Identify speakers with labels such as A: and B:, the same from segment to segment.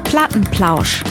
A: Plattenplausch.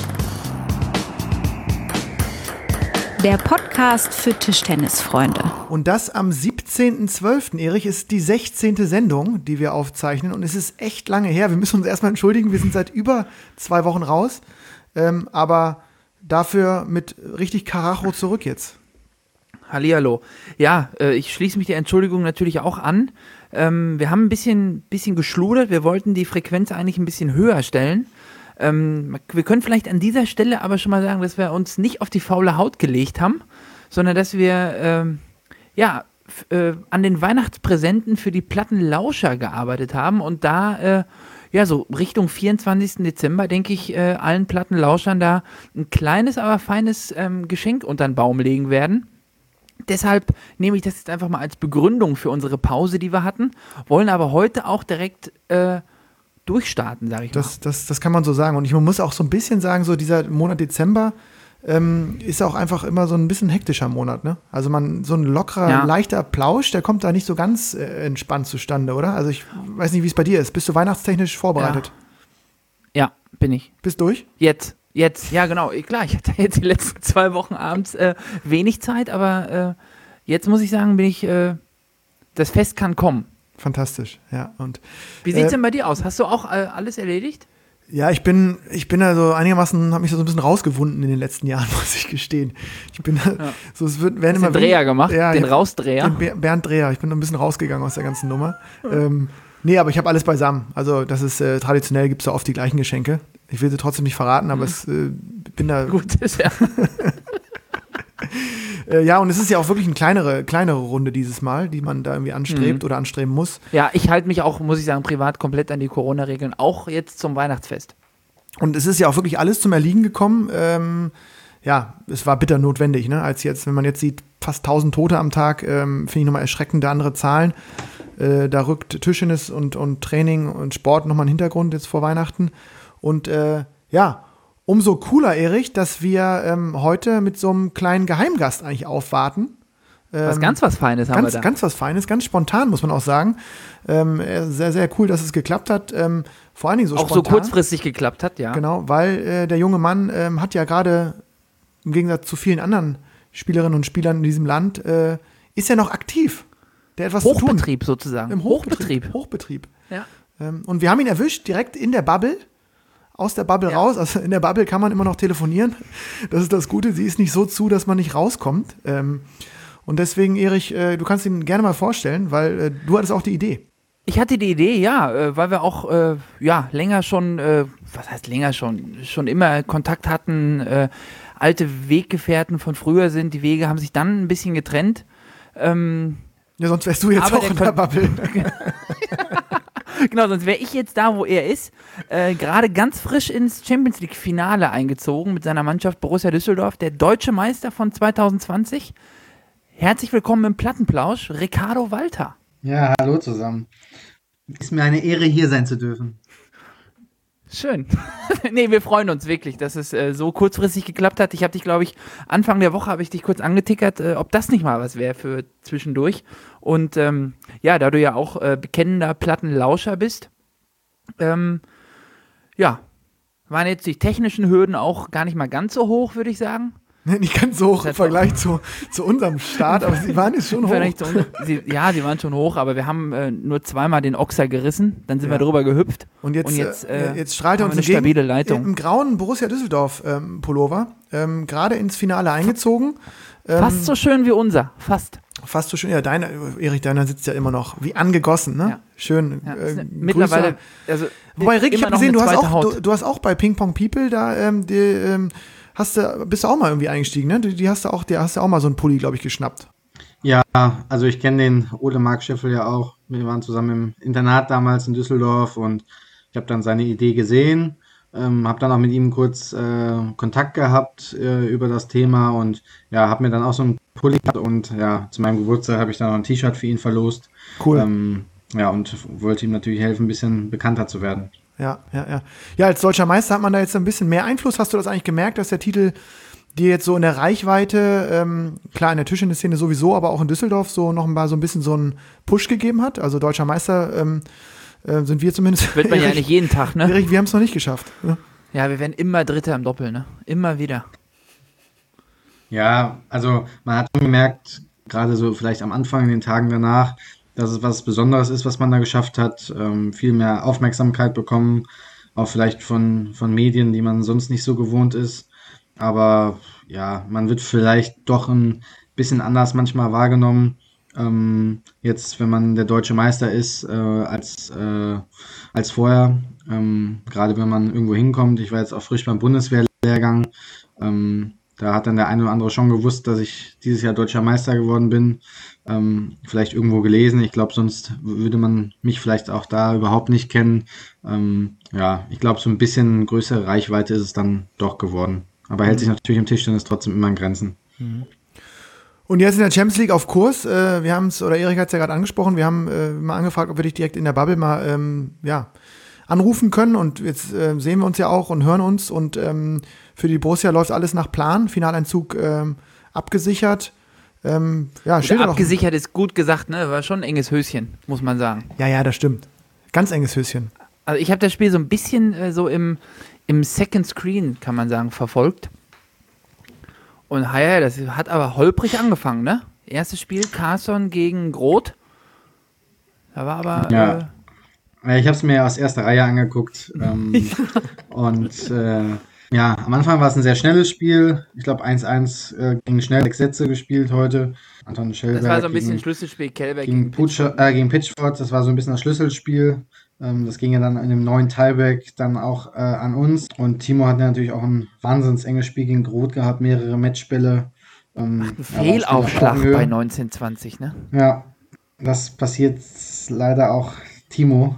A: Der Podcast für Tischtennisfreunde.
B: Und das am 17.12. Erich, ist die 16. Sendung, die wir aufzeichnen. Und es ist echt lange her. Wir müssen uns erstmal entschuldigen. Wir sind seit über 2 Wochen raus. Aber dafür mit richtig Karacho zurück jetzt.
C: Hallihallo. Ja, ich schließe mich der Entschuldigung natürlich auch an. Wir haben ein bisschen geschludert. Wir wollten die Frequenz eigentlich ein bisschen höher stellen. Wir können vielleicht an dieser Stelle aber schon mal sagen, dass wir uns nicht auf die faule Haut gelegt haben, sondern dass wir an den Weihnachtspräsenten für die Plattenlauscher gearbeitet haben und da so Richtung 24. Dezember, denke ich, allen Plattenlauschern da ein kleines, aber feines Geschenk unter den Baum legen werden. Deshalb nehme ich das jetzt einfach mal als Begründung für unsere Pause, die wir hatten, wollen aber heute auch direkt durchstarten, sage ich mal.
B: Das kann man so sagen. Und man muss auch so ein bisschen sagen, so dieser Monat Dezember ist auch einfach immer so ein bisschen hektischer Monat, ne? Also so ein lockerer, leichter Plausch, der kommt da nicht so ganz entspannt zustande, oder? Also ich weiß nicht, wie es bei dir ist. Bist du weihnachtstechnisch vorbereitet?
C: Ja, bin ich.
B: Bist durch?
C: Jetzt, ja genau. Klar, ich hatte jetzt die letzten 2 Wochen abends wenig Zeit, aber jetzt muss ich sagen, das Fest kann kommen.
B: Fantastisch, ja. Und
C: wie sieht es denn bei dir aus? Hast du auch alles erledigt?
B: Ja, ich bin also einigermaßen, habe mich so ein bisschen rausgewunden in den letzten Jahren, muss ich gestehen. Werden immer
C: Dreher gemacht,
B: ja,
C: den Rausdreher.
B: Den Bernd Dreher, ich bin ein bisschen rausgegangen aus der ganzen Nummer. Nee, aber ich habe alles beisammen. Also das ist traditionell, gibt es da oft die gleichen Geschenke. Ich will sie trotzdem nicht verraten, aber bin da...
C: Gut, ist ja...
B: Ja, und es ist ja auch wirklich eine kleinere Runde dieses Mal, die man da irgendwie anstrebt oder anstreben muss.
C: Ja, ich halte mich auch, muss ich sagen, privat komplett an die Corona-Regeln, auch jetzt zum Weihnachtsfest.
B: Und es ist ja auch wirklich alles zum Erliegen gekommen. Es war bitter notwendig, ne? Wenn man jetzt sieht, fast 1000 Tote am Tag, finde ich nochmal erschreckende andere Zahlen. Da rückt Tischtennis und Training und Sport nochmal in den Hintergrund jetzt vor Weihnachten. Und umso cooler, Erich, dass wir heute mit so einem kleinen Geheimgast eigentlich aufwarten.
C: Was Feines haben wir da.
B: Ganz was Feines, ganz spontan, muss man auch sagen. Sehr, sehr cool, dass es geklappt hat. Vor allen Dingen so
C: auch
B: spontan.
C: So kurzfristig geklappt hat, ja.
B: Genau, weil der junge Mann hat ja gerade, im Gegensatz zu vielen anderen Spielerinnen und Spielern in diesem Land, ist ja noch aktiv. Der hat was zu tun.
C: Hochbetrieb sozusagen.
B: Im Hochbetrieb.
C: Ja.
B: Und wir haben ihn erwischt, direkt in der Bubble. Aus der Bubble raus. Also in der Bubble kann man immer noch telefonieren. Das ist das Gute. Sie ist nicht so zu, dass man nicht rauskommt. Und deswegen, Erich, du kannst ihn gerne mal vorstellen, weil du hattest auch die Idee.
C: Ich hatte die Idee, ja, weil wir auch länger schon, schon immer Kontakt hatten, alte Weggefährten von früher sind. Die Wege haben sich dann ein bisschen getrennt.
B: Ja, sonst wärst du jetzt auch in der Bubble.
C: Genau, sonst wäre ich jetzt da, wo er ist. Gerade ganz frisch ins Champions-League-Finale eingezogen mit seiner Mannschaft Borussia Düsseldorf, der deutsche Meister von 2020. Herzlich willkommen im Plattenplausch, Ricardo Walter.
D: Ja, hallo zusammen. Ist mir eine Ehre, hier sein zu dürfen.
C: Schön. Nee, wir freuen uns wirklich, dass es so kurzfristig geklappt hat. Ich habe dich, glaube ich, Anfang der Woche habe ich dich kurz angetickert, ob das nicht mal was wäre für zwischendurch. Und da du ja auch bekennender Plattenlauscher bist, waren jetzt die technischen Hürden auch gar nicht mal ganz so hoch, würde ich sagen.
B: Nicht ganz so hoch im Vergleich zu unserem Start, aber sie waren jetzt schon hoch.
C: Sie waren schon hoch, aber wir haben nur zweimal den Ochser gerissen, dann sind wir drüber gehüpft.
B: Und jetzt strahlt er uns
C: eine stabile Leitung.
B: Im grauen Borussia Düsseldorf Pullover, gerade ins Finale eingezogen.
C: Fast so schön wie unser, fast.
B: Fast so schön, ja, Erich, deiner sitzt ja immer noch wie angegest, ne? Ja. Schön.
C: Ja, mittlerweile, also
B: wobei, Rick, ich habe gesehen, du hast auch bei Ping Pong People da, bist du auch mal irgendwie eingestiegen, ne? Hast du auch mal so einen Pulli, glaube ich, geschnappt.
D: Ja, also ich kenne den Ole Mark Scheffel ja auch. Wir waren zusammen im Internat damals in Düsseldorf und ich habe dann seine Idee gesehen, habe dann auch mit ihm kurz Kontakt gehabt über das Thema und ja, habe mir dann auch so einen Pulli gehabt und ja, zu meinem Geburtstag habe ich dann noch ein T-Shirt für ihn verlost.
B: Cool.
D: Und wollte ihm natürlich helfen, ein bisschen bekannter zu werden.
B: Ja. Ja, als deutscher Meister hat man da jetzt ein bisschen mehr Einfluss. Hast du das eigentlich gemerkt, dass der Titel dir jetzt so in der Reichweite, klar in der Tischtennis-Szene sowieso, aber auch in Düsseldorf so noch mal so ein bisschen so einen Push gegeben hat? Also deutscher Meister sind wir zumindest.
C: Wird man ja nicht jeden Tag, ne?
B: Erik, wir haben es noch nicht geschafft. Ja.
C: Ja, wir werden immer Dritter im Doppel, ne? Immer wieder.
D: Ja, also man hat schon gemerkt, gerade so vielleicht am Anfang, in den Tagen danach, dass es was Besonderes ist, was man da geschafft hat. Viel mehr Aufmerksamkeit bekommen, auch vielleicht von Medien, die man sonst nicht so gewohnt ist. Aber ja, man wird vielleicht doch ein bisschen anders manchmal wahrgenommen. Jetzt, wenn man der deutsche Meister ist, als vorher. Gerade wenn man irgendwo hinkommt. Ich war jetzt auch frisch beim Bundeswehrlehrgang. Da hat dann der eine oder andere schon gewusst, dass ich dieses Jahr deutscher Meister geworden bin. Vielleicht irgendwo gelesen. Ich glaube, sonst würde man mich vielleicht auch da überhaupt nicht kennen. Ja, ich glaube, so ein bisschen größere Reichweite ist es dann doch geworden. Aber hält sich natürlich im Tischtennis trotzdem immer in Grenzen.
B: Und jetzt in der Champions League auf Kurs. Wir haben es, oder Erik hat es ja gerade angesprochen, wir haben mal angefragt, ob wir dich direkt in der Bubble mal anrufen können. Und jetzt sehen wir uns ja auch und hören uns. Und für die Borussia läuft alles nach Plan. Finaleinzug abgesichert.
C: Abgesichert ist gut gesagt, ne? War schon ein enges Höschen, muss man sagen.
B: Ja, das stimmt. Ganz enges Höschen.
C: Also ich habe das Spiel so ein bisschen so im Second Screen, kann man sagen, verfolgt. Und ja, das hat aber holprig angefangen, ne? Erstes Spiel, Carson gegen Groth. Da war aber...
D: Ja. Ich habe es mir aus erster Reihe angeguckt. Und am Anfang war es ein sehr schnelles Spiel. Ich glaube 1-1 ging schnell, 6 Sätze gespielt heute. Anton Schellberg
C: das war so ein bisschen Schlüsselspiel, Kellberg
D: gegen Pitchford. Das war so ein bisschen das Schlüsselspiel. Das ging ja dann in dem neuen Tiebreak dann auch an uns. Und Timo hat natürlich auch ein wahnsinns enges Spiel gegen Groth gehabt, mehrere Matchbälle.
C: Ein Fehlaufschlag bei 1920, ne?
D: Ja, das passiert leider auch Timo.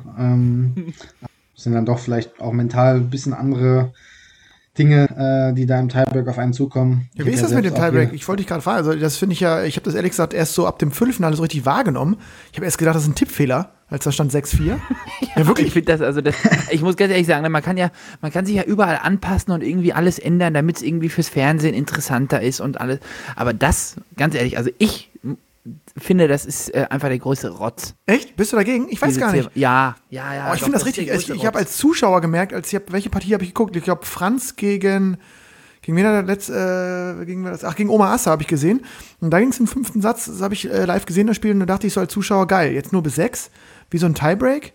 D: Sind dann doch vielleicht auch mental ein bisschen andere Dinge, die da im Tiebreak auf einen zukommen.
B: Ja, wie ist das mit dem Tiebreak? Ich wollte dich gerade fragen. Also das finde ich ja, ich habe das ehrlich gesagt erst so ab dem Viertelfinale so richtig wahrgenommen. Ich habe erst gedacht, das ist ein Tippfehler, als da stand 6-4.
C: Ja, wirklich. Ich finde ich muss ganz ehrlich sagen, man kann sich ja überall anpassen und irgendwie alles ändern, damit es irgendwie fürs Fernsehen interessanter ist und alles. Aber das, ganz ehrlich, also ich finde, das ist einfach der größte Rotz.
B: Echt? Bist du dagegen? Ich weiß gar nicht.
C: Ja.
B: Oh, ich finde das richtig. Ich habe als Zuschauer gemerkt, welche Partie habe ich geguckt? Ich glaube, Franz gegen wen hat gegen Omar Assa habe ich gesehen. Und da ging es im 5. Satz, das habe ich live gesehen, das Spiel, und da dachte ich so als Zuschauer, geil, jetzt nur bis 6, wie so ein Tiebreak.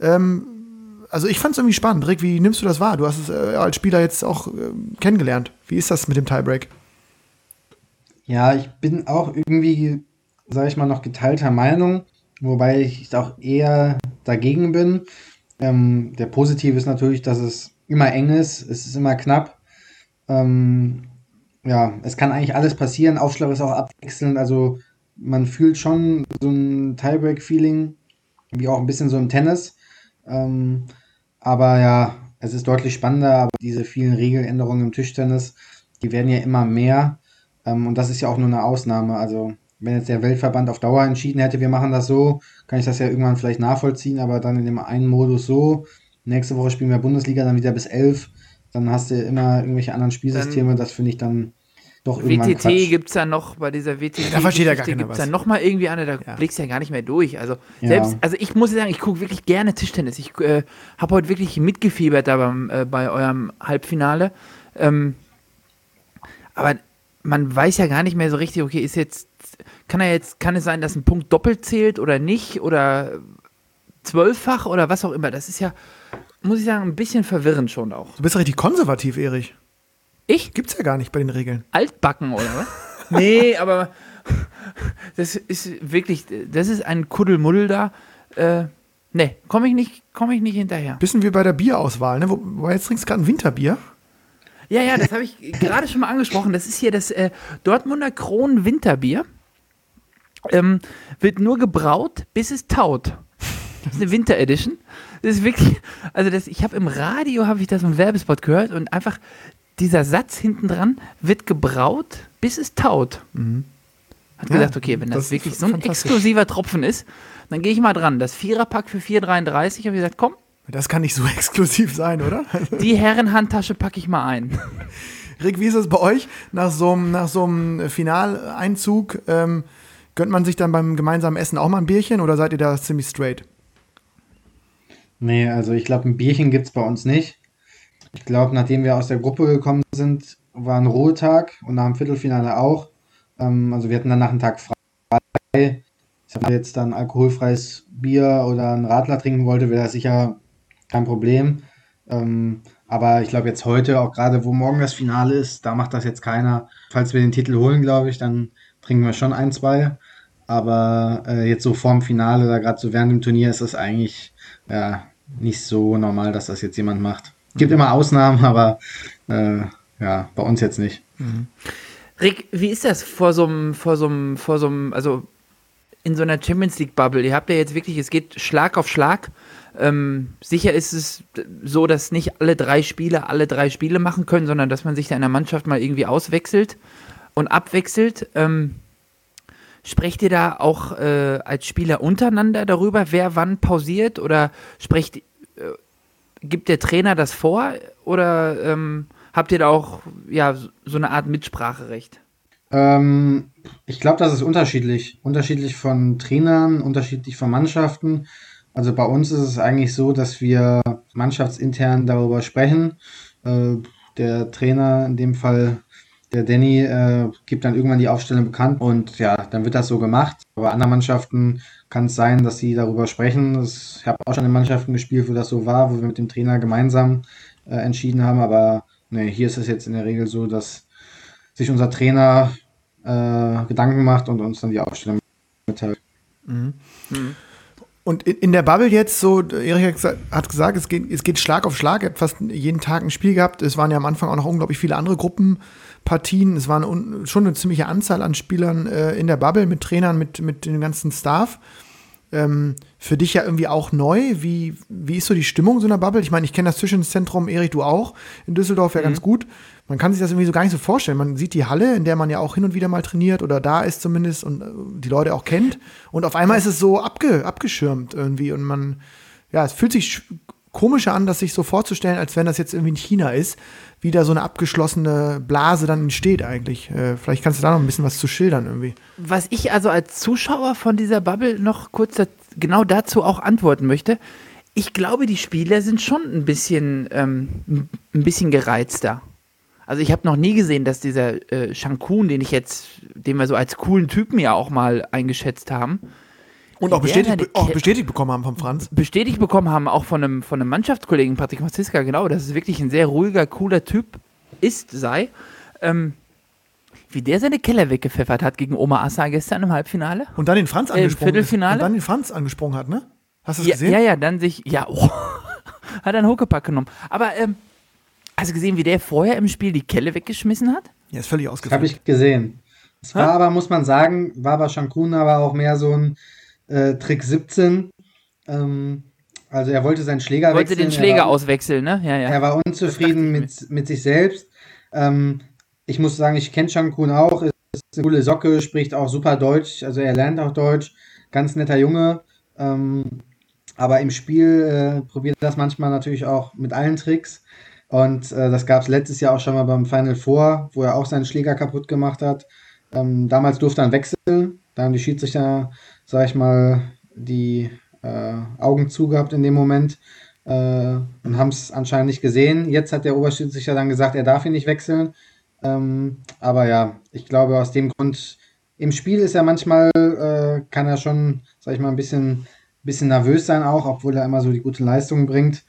B: Also ich fand es irgendwie spannend. Rick, wie nimmst du das wahr? Du hast es als Spieler jetzt auch kennengelernt. Wie ist das mit dem Tiebreak?
D: Ja, ich bin auch irgendwie, sage ich mal, noch geteilter Meinung, wobei ich auch eher dagegen bin. Der Positive ist natürlich, dass es immer eng ist, es ist immer knapp. Es kann eigentlich alles passieren, Aufschlag ist auch abwechselnd, also man fühlt schon so ein Tiebreak-Feeling, wie auch ein bisschen so im Tennis. Aber ja, es ist deutlich spannender, aber diese vielen Regeländerungen im Tischtennis, die werden ja immer mehr. Und das ist ja auch nur eine Ausnahme. Also wenn jetzt der Weltverband auf Dauer entschieden hätte, wir machen das so, kann ich das ja irgendwann vielleicht nachvollziehen, aber dann in dem einen Modus so. Nächste Woche spielen wir Bundesliga, dann wieder bis 11. Dann hast du immer irgendwelche anderen Spielsysteme. Das finde ich dann doch irgendwann
C: WTT gibt es ja noch, bei dieser WTT
B: da versteht ja gar keiner
C: gibt es ja noch mal irgendwie eine, da blickst du ja gar nicht mehr durch. Also also ich muss sagen, ich gucke wirklich gerne Tischtennis. Ich habe heute wirklich mitgefiebert da bei eurem Halbfinale. Aber man weiß ja gar nicht mehr so richtig, okay, kann es sein, dass ein Punkt doppelt zählt oder nicht oder 12-fach oder was auch immer. Das ist ja, muss ich sagen, ein bisschen verwirrend schon auch.
B: Du bist richtig konservativ, Erich.
C: Ich?
B: Gibt's ja gar nicht bei den Regeln.
C: Altbacken, oder was? Nee, aber das ist wirklich, das ist ein Kuddelmuddel da. Nee, komme ich nicht hinterher.
B: Bisschen wie bei der Bierauswahl, ne? Wo jetzt trinkst du gerade ein Winterbier?
C: Ja, das habe ich gerade schon mal angesprochen. Das ist hier das Dortmunder Kron Winterbier. Wird nur gebraut, bis es taut. Das ist eine Winter Edition. Das ist wirklich, ich habe im Radio, habe ich das im Werbespot gehört und einfach dieser Satz hinten dran, wird gebraut, bis es taut. Hat gesagt, okay, wenn das wirklich so ein exklusiver Tropfen ist, dann gehe ich mal dran. Das Viererpack für 4,33, habe ich gesagt, komm.
B: Das kann nicht so exklusiv sein, oder?
C: Die Herrenhandtasche packe ich mal ein.
B: Rick, wie ist es bei euch? Nach so einem Finaleinzug, gönnt man sich dann beim gemeinsamen Essen auch mal ein Bierchen oder seid ihr da ziemlich straight?
D: Nee, also ich glaube, ein Bierchen gibt es bei uns nicht. Ich glaube, nachdem wir aus der Gruppe gekommen sind, war ein Ruhetag und nach dem Viertelfinale auch. Also wir hatten danach einen Tag frei. Wenn man jetzt dann alkoholfreies Bier oder einen Radler trinken wollte, wäre das sicher kein Problem. Aber ich glaube jetzt heute, auch gerade wo morgen das Finale ist, da macht das jetzt keiner. Falls wir den Titel holen, glaube ich, dann trinken wir schon ein, zwei. Aber jetzt so vorm Finale oder gerade so während dem Turnier ist das eigentlich nicht so normal, dass das jetzt jemand macht. Gibt immer Ausnahmen, aber bei uns jetzt nicht.
C: Rick, wie ist das vor so einem, also in so einer Champions League Bubble? Ihr habt ja jetzt wirklich, es geht Schlag auf Schlag. Sicher ist es so, dass nicht alle drei Spiele machen können, sondern dass man sich da in der Mannschaft mal irgendwie auswechselt und abwechselt. Sprecht ihr da auch als Spieler untereinander darüber, wer wann pausiert, oder gibt der Trainer das vor, oder habt ihr da auch so eine Art Mitspracherecht?
D: Ich glaube, das ist unterschiedlich. Unterschiedlich von Trainern, unterschiedlich von Mannschaften. Also bei uns ist es eigentlich so, dass wir mannschaftsintern darüber sprechen. Der Trainer, in dem Fall der Danny, gibt dann irgendwann die Aufstellung bekannt und dann wird das so gemacht. Aber anderen Mannschaften kann es sein, dass sie darüber sprechen. Ich habe auch schon in Mannschaften gespielt, wo das so war, wo wir mit dem Trainer gemeinsam entschieden haben. Aber nee, hier ist es jetzt in der Regel so, dass sich unser Trainer Gedanken macht und uns dann die Aufstellung mitteilt.
B: Und in der Bubble jetzt so, Erik hat gesagt, es geht Schlag auf Schlag. Er hat fast jeden Tag ein Spiel gehabt. Es waren ja am Anfang auch noch unglaublich viele andere Gruppenpartien. Es waren schon eine ziemliche Anzahl an Spielern in der Bubble mit Trainern, mit dem ganzen Staff. Für dich ja irgendwie auch neu. Wie ist so die Stimmung so einer Bubble? Ich meine, ich kenne das Zwischenzentrum, Erik, du auch, in Düsseldorf ganz gut. Man kann sich das irgendwie so gar nicht so vorstellen. Man sieht die Halle, in der man ja auch hin und wieder mal trainiert oder da ist zumindest und die Leute auch kennt. Und auf einmal ist es so abgeschirmt irgendwie. Und es fühlt sich komischer an, das sich so vorzustellen, als wenn das jetzt irgendwie in China ist, wie da so eine abgeschlossene Blase dann entsteht eigentlich. Vielleicht kannst du da noch ein bisschen was zu schildern irgendwie.
C: Was ich also als Zuschauer von dieser Bubble noch kurz genau dazu auch antworten möchte: Ich glaube, die Spieler sind schon ein bisschen gereizter. Also ich habe noch nie gesehen, dass dieser Shankun, den wir so als coolen Typen ja auch mal eingeschätzt haben.
B: Und auch bestätigt bekommen haben vom Franz.
C: Bestätigt bekommen haben, auch von einem Mannschaftskollegen, Patrick Franziska, genau, dass es wirklich ein sehr ruhiger, cooler Typ sei. Wie der seine Keller weggepfeffert hat gegen Oma Assa gestern im Halbfinale.
B: Und dann den Franz angesprungen.
C: Viertelfinale.
B: Und dann den Franz angesprungen hat, ne? Hast du das gesehen?
C: Hat er einen Huckepack genommen. Aber, hast du gesehen, wie der vorher im Spiel die Kelle weggeschmissen hat?
B: Ja, ist völlig ausgefallen.
D: Habe ich gesehen. Es war aber, muss man sagen, bei Shankun aber auch mehr so ein Trick 17. Also er wollte seinen Schläger wechseln.
C: Wollte den Schläger auswechseln, ne? Ja.
D: Er war unzufrieden mit sich selbst. Ich muss sagen, ich kenne Shankun auch. Ist eine coole Socke, spricht auch super Deutsch. Also er lernt auch Deutsch. Ganz netter Junge. Aber im Spiel probiert das manchmal natürlich auch mit allen Tricks. Und das gab es letztes Jahr auch schon mal beim Final Four, wo er auch seinen Schläger kaputt gemacht hat. Damals durfte er wechseln. Da haben die Schiedsrichter, sag ich mal, die Augen zugehabt in dem Moment und haben es anscheinend nicht gesehen. Jetzt hat der Oberschiedsrichter dann gesagt, er darf ihn nicht wechseln. Aber ja, ich glaube, aus dem Grund, im Spiel ist er manchmal, kann er schon, sag ich mal, ein bisschen nervös sein auch, obwohl er immer so die gute Leistung bringt.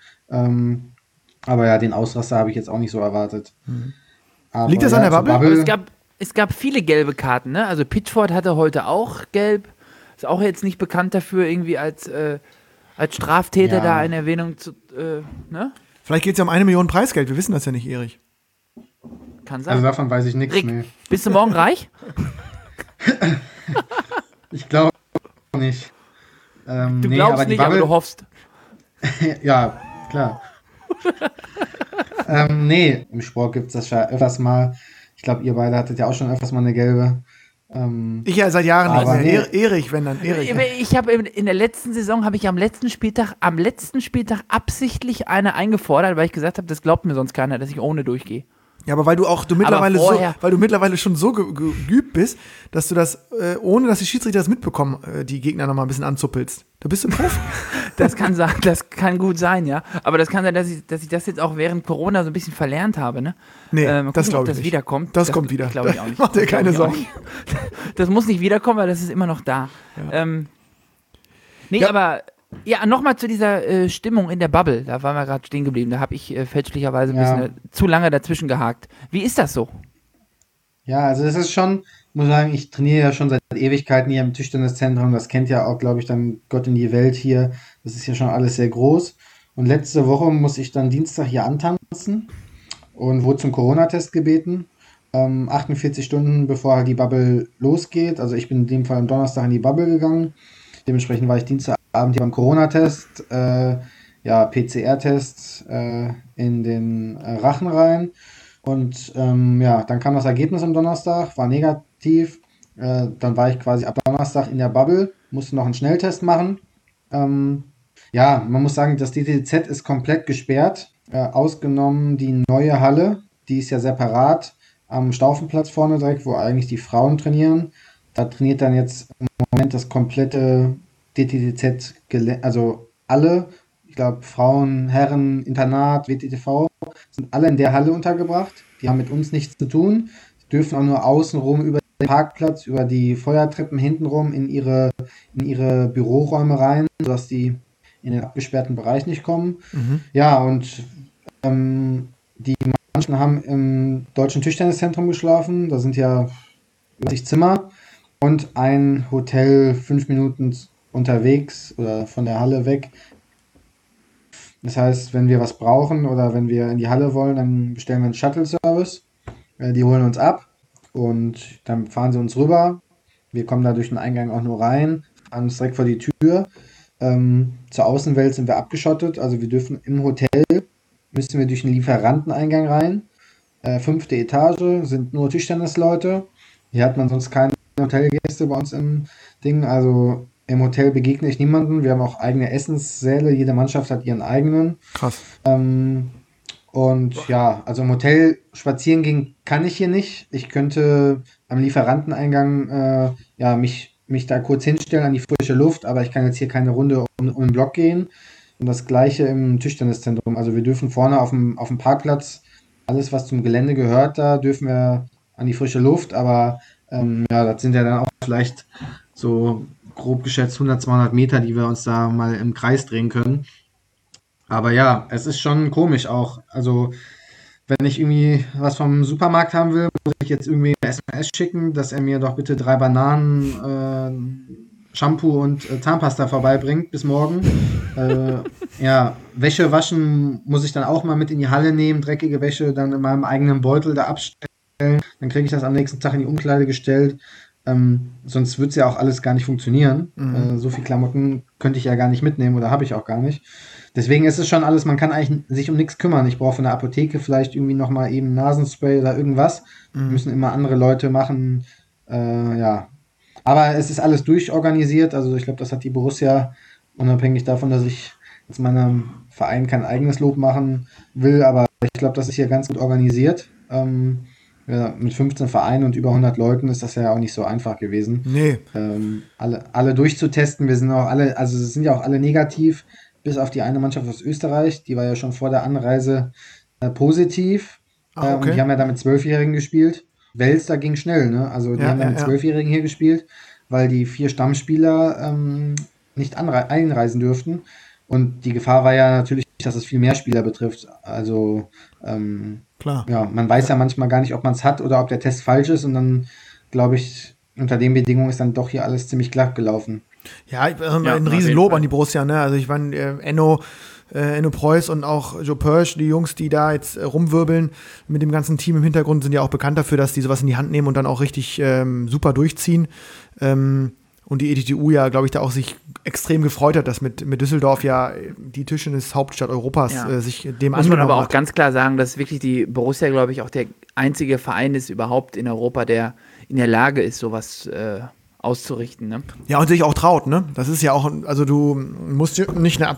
D: Aber ja, den Ausraster habe ich jetzt auch nicht so erwartet. Aber
B: liegt das an der Bubble?
C: Es gab viele gelbe Karten, ne? Also Pitchford hatte heute auch gelb. Ist auch jetzt nicht bekannt dafür, irgendwie als Straftäter da eine Erwähnung zu, ne?
B: Vielleicht geht es ja um 1 Million Preisgeld. Wir wissen das ja nicht, Erich.
C: Kann sein.
D: Also davon weiß ich nichts.
C: Rick,
D: nee.
C: Bist du morgen reich?
D: Ich glaube nicht.
C: Du glaubst nicht, aber du hoffst.
D: Ja, klar. Nee, im Sport gibt es das schon öfters mal. Ich glaube, ihr beide hattet ja auch schon öfters mal eine gelbe.
B: Ich ja seit Jahren nicht mehr. Erich, wenn dann Erich.
C: Ich habe in der letzten Saison, am letzten Spieltag absichtlich eine eingefordert, weil ich gesagt habe, das glaubt mir sonst keiner, dass ich ohne durchgehe.
B: Ja, aber weil du mittlerweile
C: vorher-
B: weil du mittlerweile schon so geübt bist, dass du das, ohne dass die Schiedsrichter das mitbekommen, die Gegner noch mal ein bisschen anzuppelst. Du bist ein Profi.
C: Das kann sein, das kann gut sein, ja. Aber das kann sein, dass ich das jetzt auch während Corona so ein bisschen verlernt habe, ne?
B: Nee,
C: Mal gucken,
B: das
C: ob
B: glaube ich
C: das
B: nicht.
C: wiederkommt.
B: Das kommt wieder.
C: Glaube ich auch nicht.
B: Mach dir
C: Das glaub
B: keine
C: ich auch
B: Sorgen.
C: nicht. Das muss nicht wiederkommen, weil das ist immer noch da.
B: Ja.
C: Nee,
B: Ja.
C: aber ja, nochmal zu dieser Stimmung in der Bubble. Da waren wir gerade stehen geblieben. Da habe ich fälschlicherweise ein
D: Ja.
C: bisschen zu lange dazwischen gehakt. Wie ist das so?
D: Ja, also das ist schon, muss sagen, ich trainiere ja schon seit Ewigkeiten hier im Tischtenniszentrum. Das kennt ja auch, glaube ich, dann Gott in die Welt hier. Das ist ja schon alles sehr groß. Und letzte Woche muss ich dann Dienstag hier antanzen und wurde zum Corona-Test gebeten. 48 Stunden bevor halt die Bubble losgeht. Also ich bin in dem Fall am Donnerstag in die Bubble gegangen. Dementsprechend war ich Dienstagabend hier beim Corona-Test, PCR-Test in den Rachen rein. Und dann kam das Ergebnis am Donnerstag, war negativ. Dann war ich quasi ab Donnerstag in der Bubble, musste noch einen Schnelltest machen. Man muss sagen, das DTZ ist komplett gesperrt, ausgenommen die neue Halle, die ist ja separat am Staufenplatz vorne direkt, wo eigentlich die Frauen trainieren. Da trainiert dann jetzt im Moment das komplette DTZ, also alle, ich glaube Frauen, Herren, Internat, WTTV, sind alle in der Halle untergebracht. Die haben mit uns nichts zu tun, dürfen auch nur außenrum über den Parkplatz, über die Feuertreppen hintenrum in ihre Büroräume rein, sodass die in den abgesperrten Bereich nicht kommen. Ja, und die Mannschaften haben im Deutschen Tischtenniszentrum geschlafen. Da sind ja 60 Zimmer und ein Hotel 5 Minuten unterwegs oder von der Halle weg. Das heißt, wenn wir was brauchen oder wenn wir in die Halle wollen, dann bestellen wir einen Shuttle-Service. Die holen uns ab und dann fahren sie uns rüber. Wir kommen da durch den Eingang auch nur rein, fahren uns direkt vor die Tür. Zur Außenwelt sind wir abgeschottet, also wir dürfen im Hotel, müssen wir durch den Lieferanteneingang rein. 5. Etage sind nur Tischtennisleute. Hier hat man sonst keine Hotelgäste bei uns im Ding, also im Hotel begegne ich niemanden. Wir haben auch eigene Essenssäle, jede Mannschaft hat ihren eigenen.
B: Krass.
D: Also im Hotel spazieren gehen kann ich hier nicht. Ich könnte am Lieferanteneingang mich da kurz hinstellen an die frische Luft, aber ich kann jetzt hier keine Runde um den Block gehen. Und das gleiche im Tischtenniszentrum. Also wir dürfen vorne auf dem Parkplatz, alles was zum Gelände gehört, da dürfen wir an die frische Luft, aber das sind ja dann auch vielleicht so grob geschätzt 100, 200 Meter, die wir uns da mal im Kreis drehen können. Aber ja, es ist schon komisch auch. Also wenn ich irgendwie was vom Supermarkt haben will, muss ich jetzt irgendwie eine SMS schicken, dass er mir doch bitte 3 Bananen, Shampoo und Zahnpasta vorbeibringt bis morgen. Wäsche waschen muss ich dann auch mal mit in die Halle nehmen, dreckige Wäsche dann in meinem eigenen Beutel da abstellen. Dann kriege ich das am nächsten Tag in die Umkleide gestellt. Sonst wird es ja auch alles gar nicht funktionieren. So viel Klamotten könnte ich ja gar nicht mitnehmen oder habe ich auch gar nicht. Deswegen ist es schon alles, man kann eigentlich sich um nichts kümmern. Ich brauche von der Apotheke vielleicht irgendwie nochmal eben Nasenspray oder irgendwas. Müssen immer andere Leute machen. Aber es ist alles durchorganisiert. Also ich glaube, das hat die Borussia, unabhängig davon, dass ich jetzt meinem Verein kein eigenes Lob machen will. Aber ich glaube, das ist hier ganz gut organisiert. Mit 15 Vereinen und über 100 Leuten ist das ja auch nicht so einfach gewesen.
B: Nee.
D: Alle durchzutesten. Wir sind auch alle, also es sind ja auch alle negativ, bis auf die eine Mannschaft aus Österreich. Die war ja schon vor der Anreise positiv.
B: Okay.
D: Und die haben ja da mit 12-Jährigen gespielt. Welster ging schnell, ne? Also die haben da mit 12-Jährigen hier gespielt, weil die 4 Stammspieler nicht einreisen dürften. Und die Gefahr war ja natürlich, dass es viel mehr Spieler betrifft. Also
B: Klar.
D: Ja, man weiß ja manchmal gar nicht, ob man es hat oder ob der Test falsch ist. Und dann, glaube ich, unter den Bedingungen ist dann doch hier alles ziemlich glatt gelaufen.
B: Ja, ein Riesenlob an die Borussia, ne? Also ich meine, Enno Preuß und auch Joe Pörsch, die Jungs, die da jetzt rumwirbeln mit dem ganzen Team im Hintergrund, sind ja auch bekannt dafür, dass die sowas in die Hand nehmen und dann auch richtig super durchziehen. Und die ETTU ja, glaube ich, da auch sich extrem gefreut hat, dass mit Düsseldorf ja die Tischtennis-Hauptstadt Europas sich dem
C: muss man aber auch
B: hat.
C: ganz klar sagen, dass wirklich die Borussia, glaube ich, auch der einzige Verein ist überhaupt in Europa, der in der Lage ist, sowas auszurichten. Ne?
B: Ja, und sich auch traut, ne? Das ist ja auch, also du musst nicht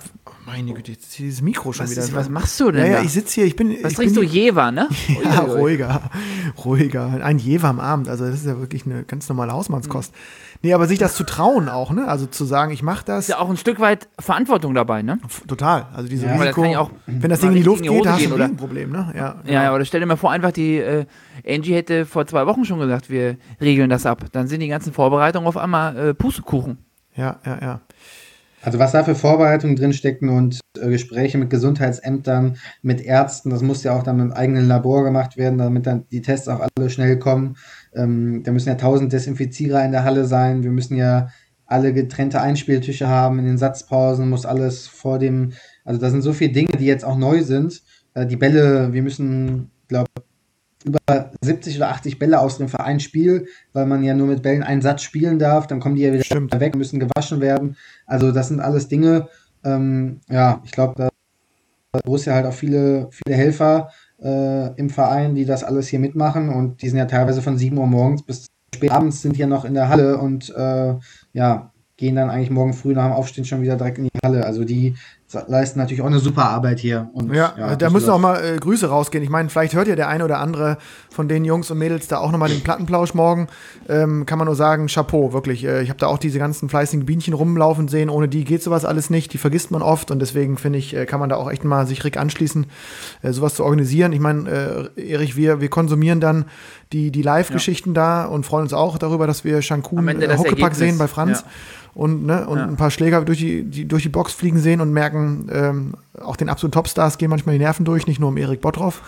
B: Meine Güte, jetzt ist dieses Mikro schon wieder.
C: Was machst du denn
B: Ja,
C: da?
B: ich sitze hier,
C: Was trinkst du? Jever, ne?
B: Ja, ruhiger. Ein Jever am Abend, also das ist ja wirklich eine ganz normale Hausmannskost. Nee, aber sich das zu trauen auch, ne? Also zu sagen, ich mache das.
C: Ist ja auch ein Stück weit Verantwortung dabei, ne?
B: Total. Also diese
D: Ja,
C: aber das
B: Risiko,
C: kann ja auch
B: wenn das
C: mal
B: Ding in die
C: richtig
B: Luft geht, da hast
C: gehen,
B: du
C: oder?
B: ein Problem, ne? Ja,
C: Ja, oder stell dir mal vor, einfach Angie hätte vor 2 Wochen schon gesagt, wir regeln das ab. Dann sind die ganzen Vorbereitungen auf einmal Pustekuchen.
B: Ja.
D: Also was da für Vorbereitungen drin stecken und Gespräche mit Gesundheitsämtern, mit Ärzten, das muss ja auch dann mit dem eigenen Labor gemacht werden, damit dann die Tests auch alle schnell kommen. Da müssen ja 1000 Desinfizierer in der Halle sein. Wir müssen ja alle getrennte Einspieltische haben in den Satzpausen, muss alles also da sind so viele Dinge, die jetzt auch neu sind. Die Bälle, wir müssen, glaube über 70 oder 80 Bälle ausnehmen für ein Spiel, weil man ja nur mit Bällen einen Satz spielen darf, dann kommen die ja wieder
B: Stimmt.
D: weg, müssen gewaschen werden. Also das sind alles Dinge, ich glaube, da hat Borussia halt auch viele Helfer im Verein, die das alles hier mitmachen und die sind ja teilweise von 7 Uhr morgens bis spät abends sind hier noch in der Halle und gehen dann eigentlich morgen früh nach dem Aufstehen schon wieder direkt in die Halle. Also die leisten natürlich auch eine super Arbeit hier. Und,
B: da müssen auch mal Grüße rausgehen. Ich meine, vielleicht hört ja der eine oder andere von den Jungs und Mädels da auch nochmal den Plattenplausch morgen. Kann man nur sagen, Chapeau, wirklich. Ich habe da auch diese ganzen fleißigen Bienchen rumlaufen sehen. Ohne die geht sowas alles nicht. Die vergisst man oft und deswegen finde ich, kann man da auch echt mal sich Rick anschließen, sowas zu organisieren. Ich meine, Erich, wir konsumieren dann die Live-Geschichten da und freuen uns auch darüber, dass wir Shankun Huckepack sehen bei Franz.
C: Ja.
B: Und ein paar Schläger durch die Box fliegen sehen und merken, auch den absoluten Topstars gehen manchmal die Nerven durch, nicht nur um Erik Bottroff.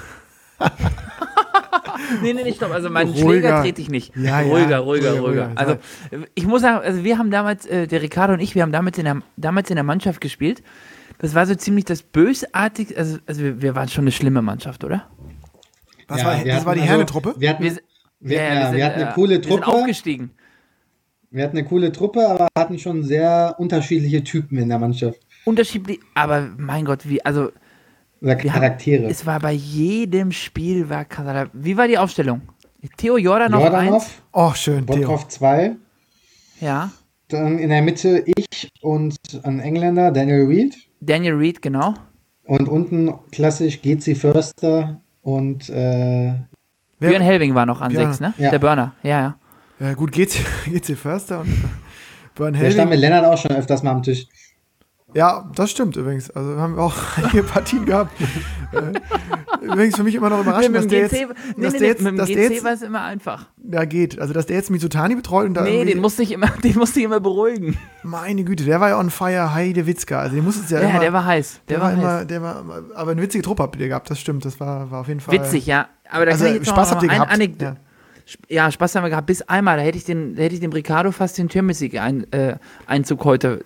C: Nee, stopp. Also meinen
B: Ruhiger.
C: Schläger trete ich nicht.
B: Ja,
C: Ruhiger. Also ich muss sagen, also wir haben damals, der Ricardo und ich, wir haben damals in der Mannschaft gespielt. Das war so ziemlich das Bösartigste, also wir waren schon eine schlimme Mannschaft, oder?
B: Das war die Herne-Truppe?
D: Wir hatten eine coole Truppe.
C: Wir sind aufgestiegen.
D: Wir hatten eine coole Truppe, aber hatten schon sehr unterschiedliche Typen in der Mannschaft.
C: Unterschiedlich, aber mein Gott,
D: Oder Charaktere.
C: Es war bei jedem Spiel, wie war die Aufstellung? Theo Jordanov 1.
B: Oh, schön, Theo.
D: Bottroff 2.
C: Ja.
D: Dann in der Mitte ich und ein Engländer, Daniel Reed.
C: Genau.
D: Und unten klassisch GC Förster und
C: Björn Helbing war noch an 6, ne?
D: Ja.
C: Der Burner, ja.
B: Ja, gut, GC Förster und Björn
D: der stand
B: Helbing.
D: mit Lennart auch schon öfters mal am Tisch.
B: Ja, das stimmt übrigens. Also haben wir auch einige Partien gehabt. Übrigens für mich immer noch überraschend, dass der jetzt...
C: Mit dem GC war es immer einfach.
B: Ja, geht. Also, dass der jetzt Mizutani betreut und da
C: den musste ich immer beruhigen.
B: Meine Güte, der war ja on fire, Heidewitzka. Also, den musste es ja immer...
C: Ja, der war heiß.
B: Aber eine witzige Truppe habt ihr gehabt, das stimmt. Das war auf jeden Fall...
C: Witzig, ja. Aber da
B: Also,
C: kann ich jetzt
B: Spaß
C: noch
B: habt ihr gehabt.
C: Ja, Spaß haben wir gehabt. Bis einmal, da hätte ich dem Ricardo fast den Champions League Einzug heute...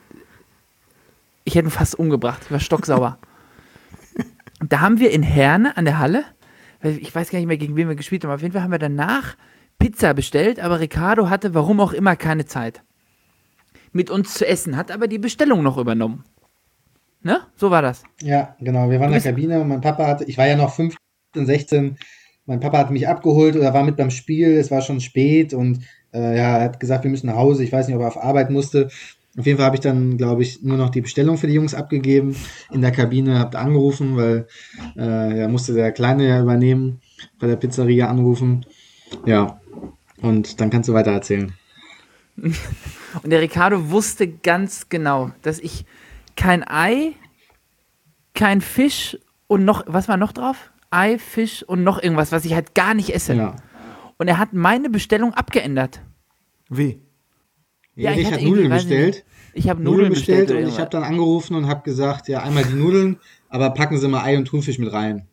C: Ich hätte ihn fast umgebracht. Ich war stocksauer. Da haben wir in Herne an der Halle, ich weiß gar nicht mehr, gegen wen wir gespielt haben, auf jeden Fall haben wir danach Pizza bestellt, aber Ricardo hatte, warum auch immer, keine Zeit mit uns zu essen, hat aber die Bestellung noch übernommen. Ne? So war das.
D: Ja, genau. Wir waren in der Kabine und mein Papa ich war ja noch 15, 16, mein Papa hat mich abgeholt oder war mit beim Spiel, es war schon spät und er hat gesagt, wir müssen nach Hause, ich weiß nicht, ob er auf Arbeit musste. Auf jeden Fall habe ich dann, glaube ich, nur noch die Bestellung für die Jungs abgegeben. In der Kabine habt ihr angerufen, weil musste der Kleine ja übernehmen, bei der Pizzeria anrufen. Ja, und dann kannst du weiter erzählen.
C: Und der Ricardo wusste ganz genau, dass ich kein Ei, kein Fisch und noch, was war noch drauf? Ei, Fisch und noch irgendwas, was ich halt gar nicht esse.
D: Ja.
C: Und er hat meine Bestellung abgeändert.
B: Wie?
C: Ja,
D: Erich
C: ich
D: hat
C: hatte
D: Nudeln
C: irgendwie, weiß ich
D: bestellt.
C: Ich habe Nudeln bestellt
D: und ich habe dann angerufen und habe gesagt, ja, einmal die Nudeln, aber packen Sie mal Ei und Thunfisch mit rein.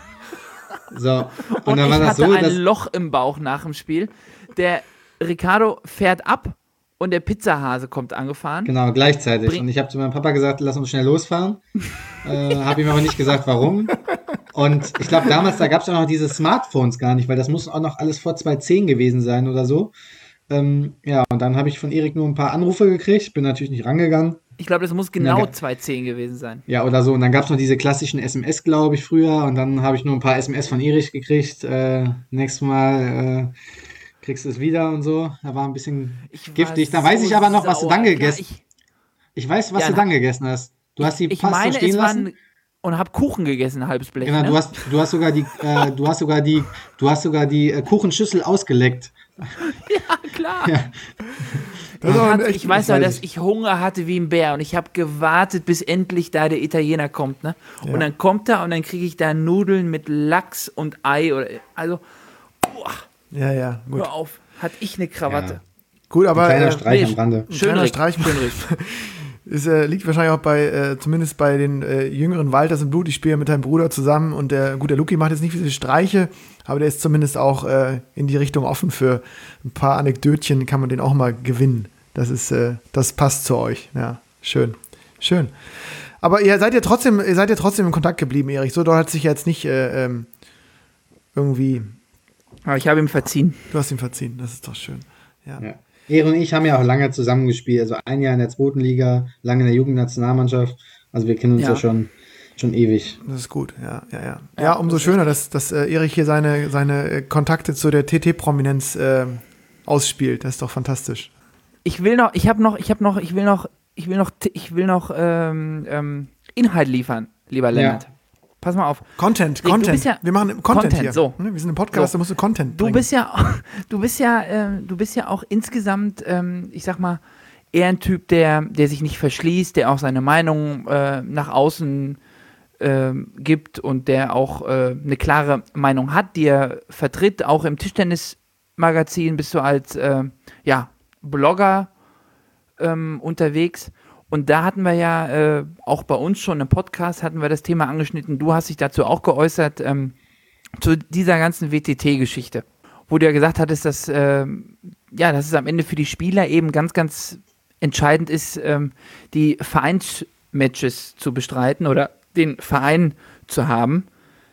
D: So,
C: und
D: dann
C: ich
D: war das
C: hatte
D: so,
C: ein
D: dass
C: Loch im Bauch nach dem Spiel. Der Ricardo fährt ab und der Pizzahase kommt angefahren.
D: genau, gleichzeitig. Und ich habe zu meinem Papa gesagt, lass uns schnell losfahren. Habe ihm aber nicht gesagt, warum. Und ich glaube, damals, da gab es auch noch diese Smartphones gar nicht, weil das muss auch noch alles vor 2010 gewesen sein oder so. Und dann habe ich von Erik nur ein paar Anrufe gekriegt, bin natürlich nicht rangegangen.
C: Ich glaube, das muss genau 2010 gewesen sein.
D: Ja, oder so. Und dann gab es noch diese klassischen SMS, glaube ich, früher. Und dann habe ich nur ein paar SMS von Erich gekriegt. Nächstes Mal kriegst du es wieder und so. Da war ein bisschen giftig. Da weiß ich aber noch, was du dann gegessen hast. Ich weiß, was du dann gegessen hast. Du hast die
C: Ich
D: fast so
C: meine,
D: stehen
C: es
D: lassen?
C: waren und habe Kuchen gegessen, ein halbes Blech.
D: Genau,
C: Ne?
D: du hast sogar die Kuchenschüssel ausgeleckt.
C: Ja, klar.
B: Das ist auch ein
C: Ich weiß noch,
D: weiß
C: dass ich Hunger hatte wie ein Bär und ich habe gewartet, bis endlich da der Italiener kommt. Ne?
B: Ja.
C: Und dann kommt er und dann kriege ich da Nudeln mit Lachs und Ei. Also,
B: Ja, gut.
C: hör auf, hatte ich eine Krawatte.
D: Ja.
B: Gut, aber
D: Kleiner Streich
C: nee,
D: am Rande.
B: ein kleiner Streich liegt wahrscheinlich auch bei, zumindest bei den jüngeren Walters im Blut. Ich spiele mit deinem Bruder zusammen und der Luki macht jetzt nicht viele Streiche, aber der ist zumindest auch in die Richtung offen für ein paar Anekdötchen, kann man den auch mal gewinnen. Das passt zu euch. Ja, schön. Aber ihr seid ja trotzdem in Kontakt geblieben, Erich. So doll hat sich jetzt nicht irgendwie.
C: Aber ich habe ihm verziehen.
B: Du hast ihm verziehen, das ist doch schön. Ja.
D: Ja. Er und ich haben ja auch lange zusammengespielt, also ein Jahr in der 2. Liga, lange in der Jugendnationalmannschaft. Also wir kennen uns ja schon ewig.
B: Das ist gut, ja. Ja, umso schöner, dass Erich hier seine Kontakte zu der TT-Prominenz ausspielt. Das ist doch fantastisch.
C: Ich will noch Inhalt liefern, lieber Lennart. Pass mal auf.
B: Content. Wir machen Content hier.
C: So.
B: Wir sind im Podcast, da musst du Content bringen.
C: Du bist ja auch insgesamt, ich sag mal, eher ein Typ, der sich nicht verschließt, der auch seine Meinung nach außen gibt und der auch eine klare Meinung hat, die er vertritt. Auch im Tischtennismagazin bist du als Blogger unterwegs. Und da hatten wir ja auch bei uns schon im Podcast hatten wir das Thema angeschnitten. Du hast dich dazu auch geäußert, zu dieser ganzen WTT-Geschichte, wo du ja gesagt hattest, dass es am Ende für die Spieler eben ganz, ganz entscheidend ist, die Vereinsmatches zu bestreiten oder den Verein zu haben.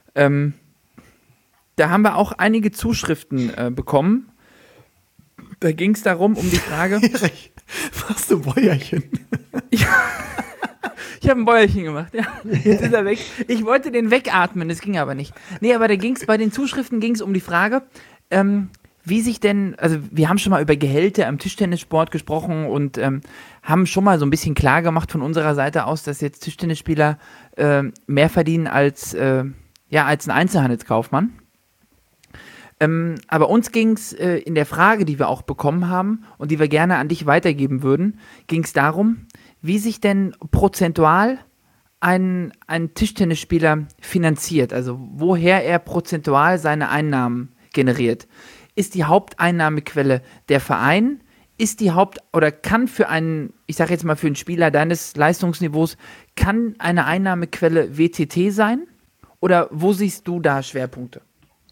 C: Da haben wir auch einige Zuschriften bekommen. Da ging es darum, um die Frage.
B: Erich, machst du Bäuerchen?
C: Ich habe ein Bäuerchen gemacht, ja. Jetzt ist er weg. Ich wollte den wegatmen, das ging aber nicht. Nee, aber bei den Zuschriften ging es um die Frage, wie sich denn, also wir haben schon mal über Gehälter im Tischtennissport gesprochen und haben schon mal so ein bisschen klar gemacht von unserer Seite aus, dass jetzt Tischtennisspieler mehr verdienen als ein Einzelhandelskaufmann. Aber uns ging es in der Frage, die wir auch bekommen haben und die wir gerne an dich weitergeben würden, ging es darum, wie sich denn prozentual ein Tischtennisspieler finanziert, also woher er prozentual seine Einnahmen generiert. Ist die Haupteinnahmequelle der Verein? Ist die kann für einen, ich sage jetzt mal für einen Spieler deines Leistungsniveaus, kann eine Einnahmequelle WTT sein? Oder wo siehst du da Schwerpunkte?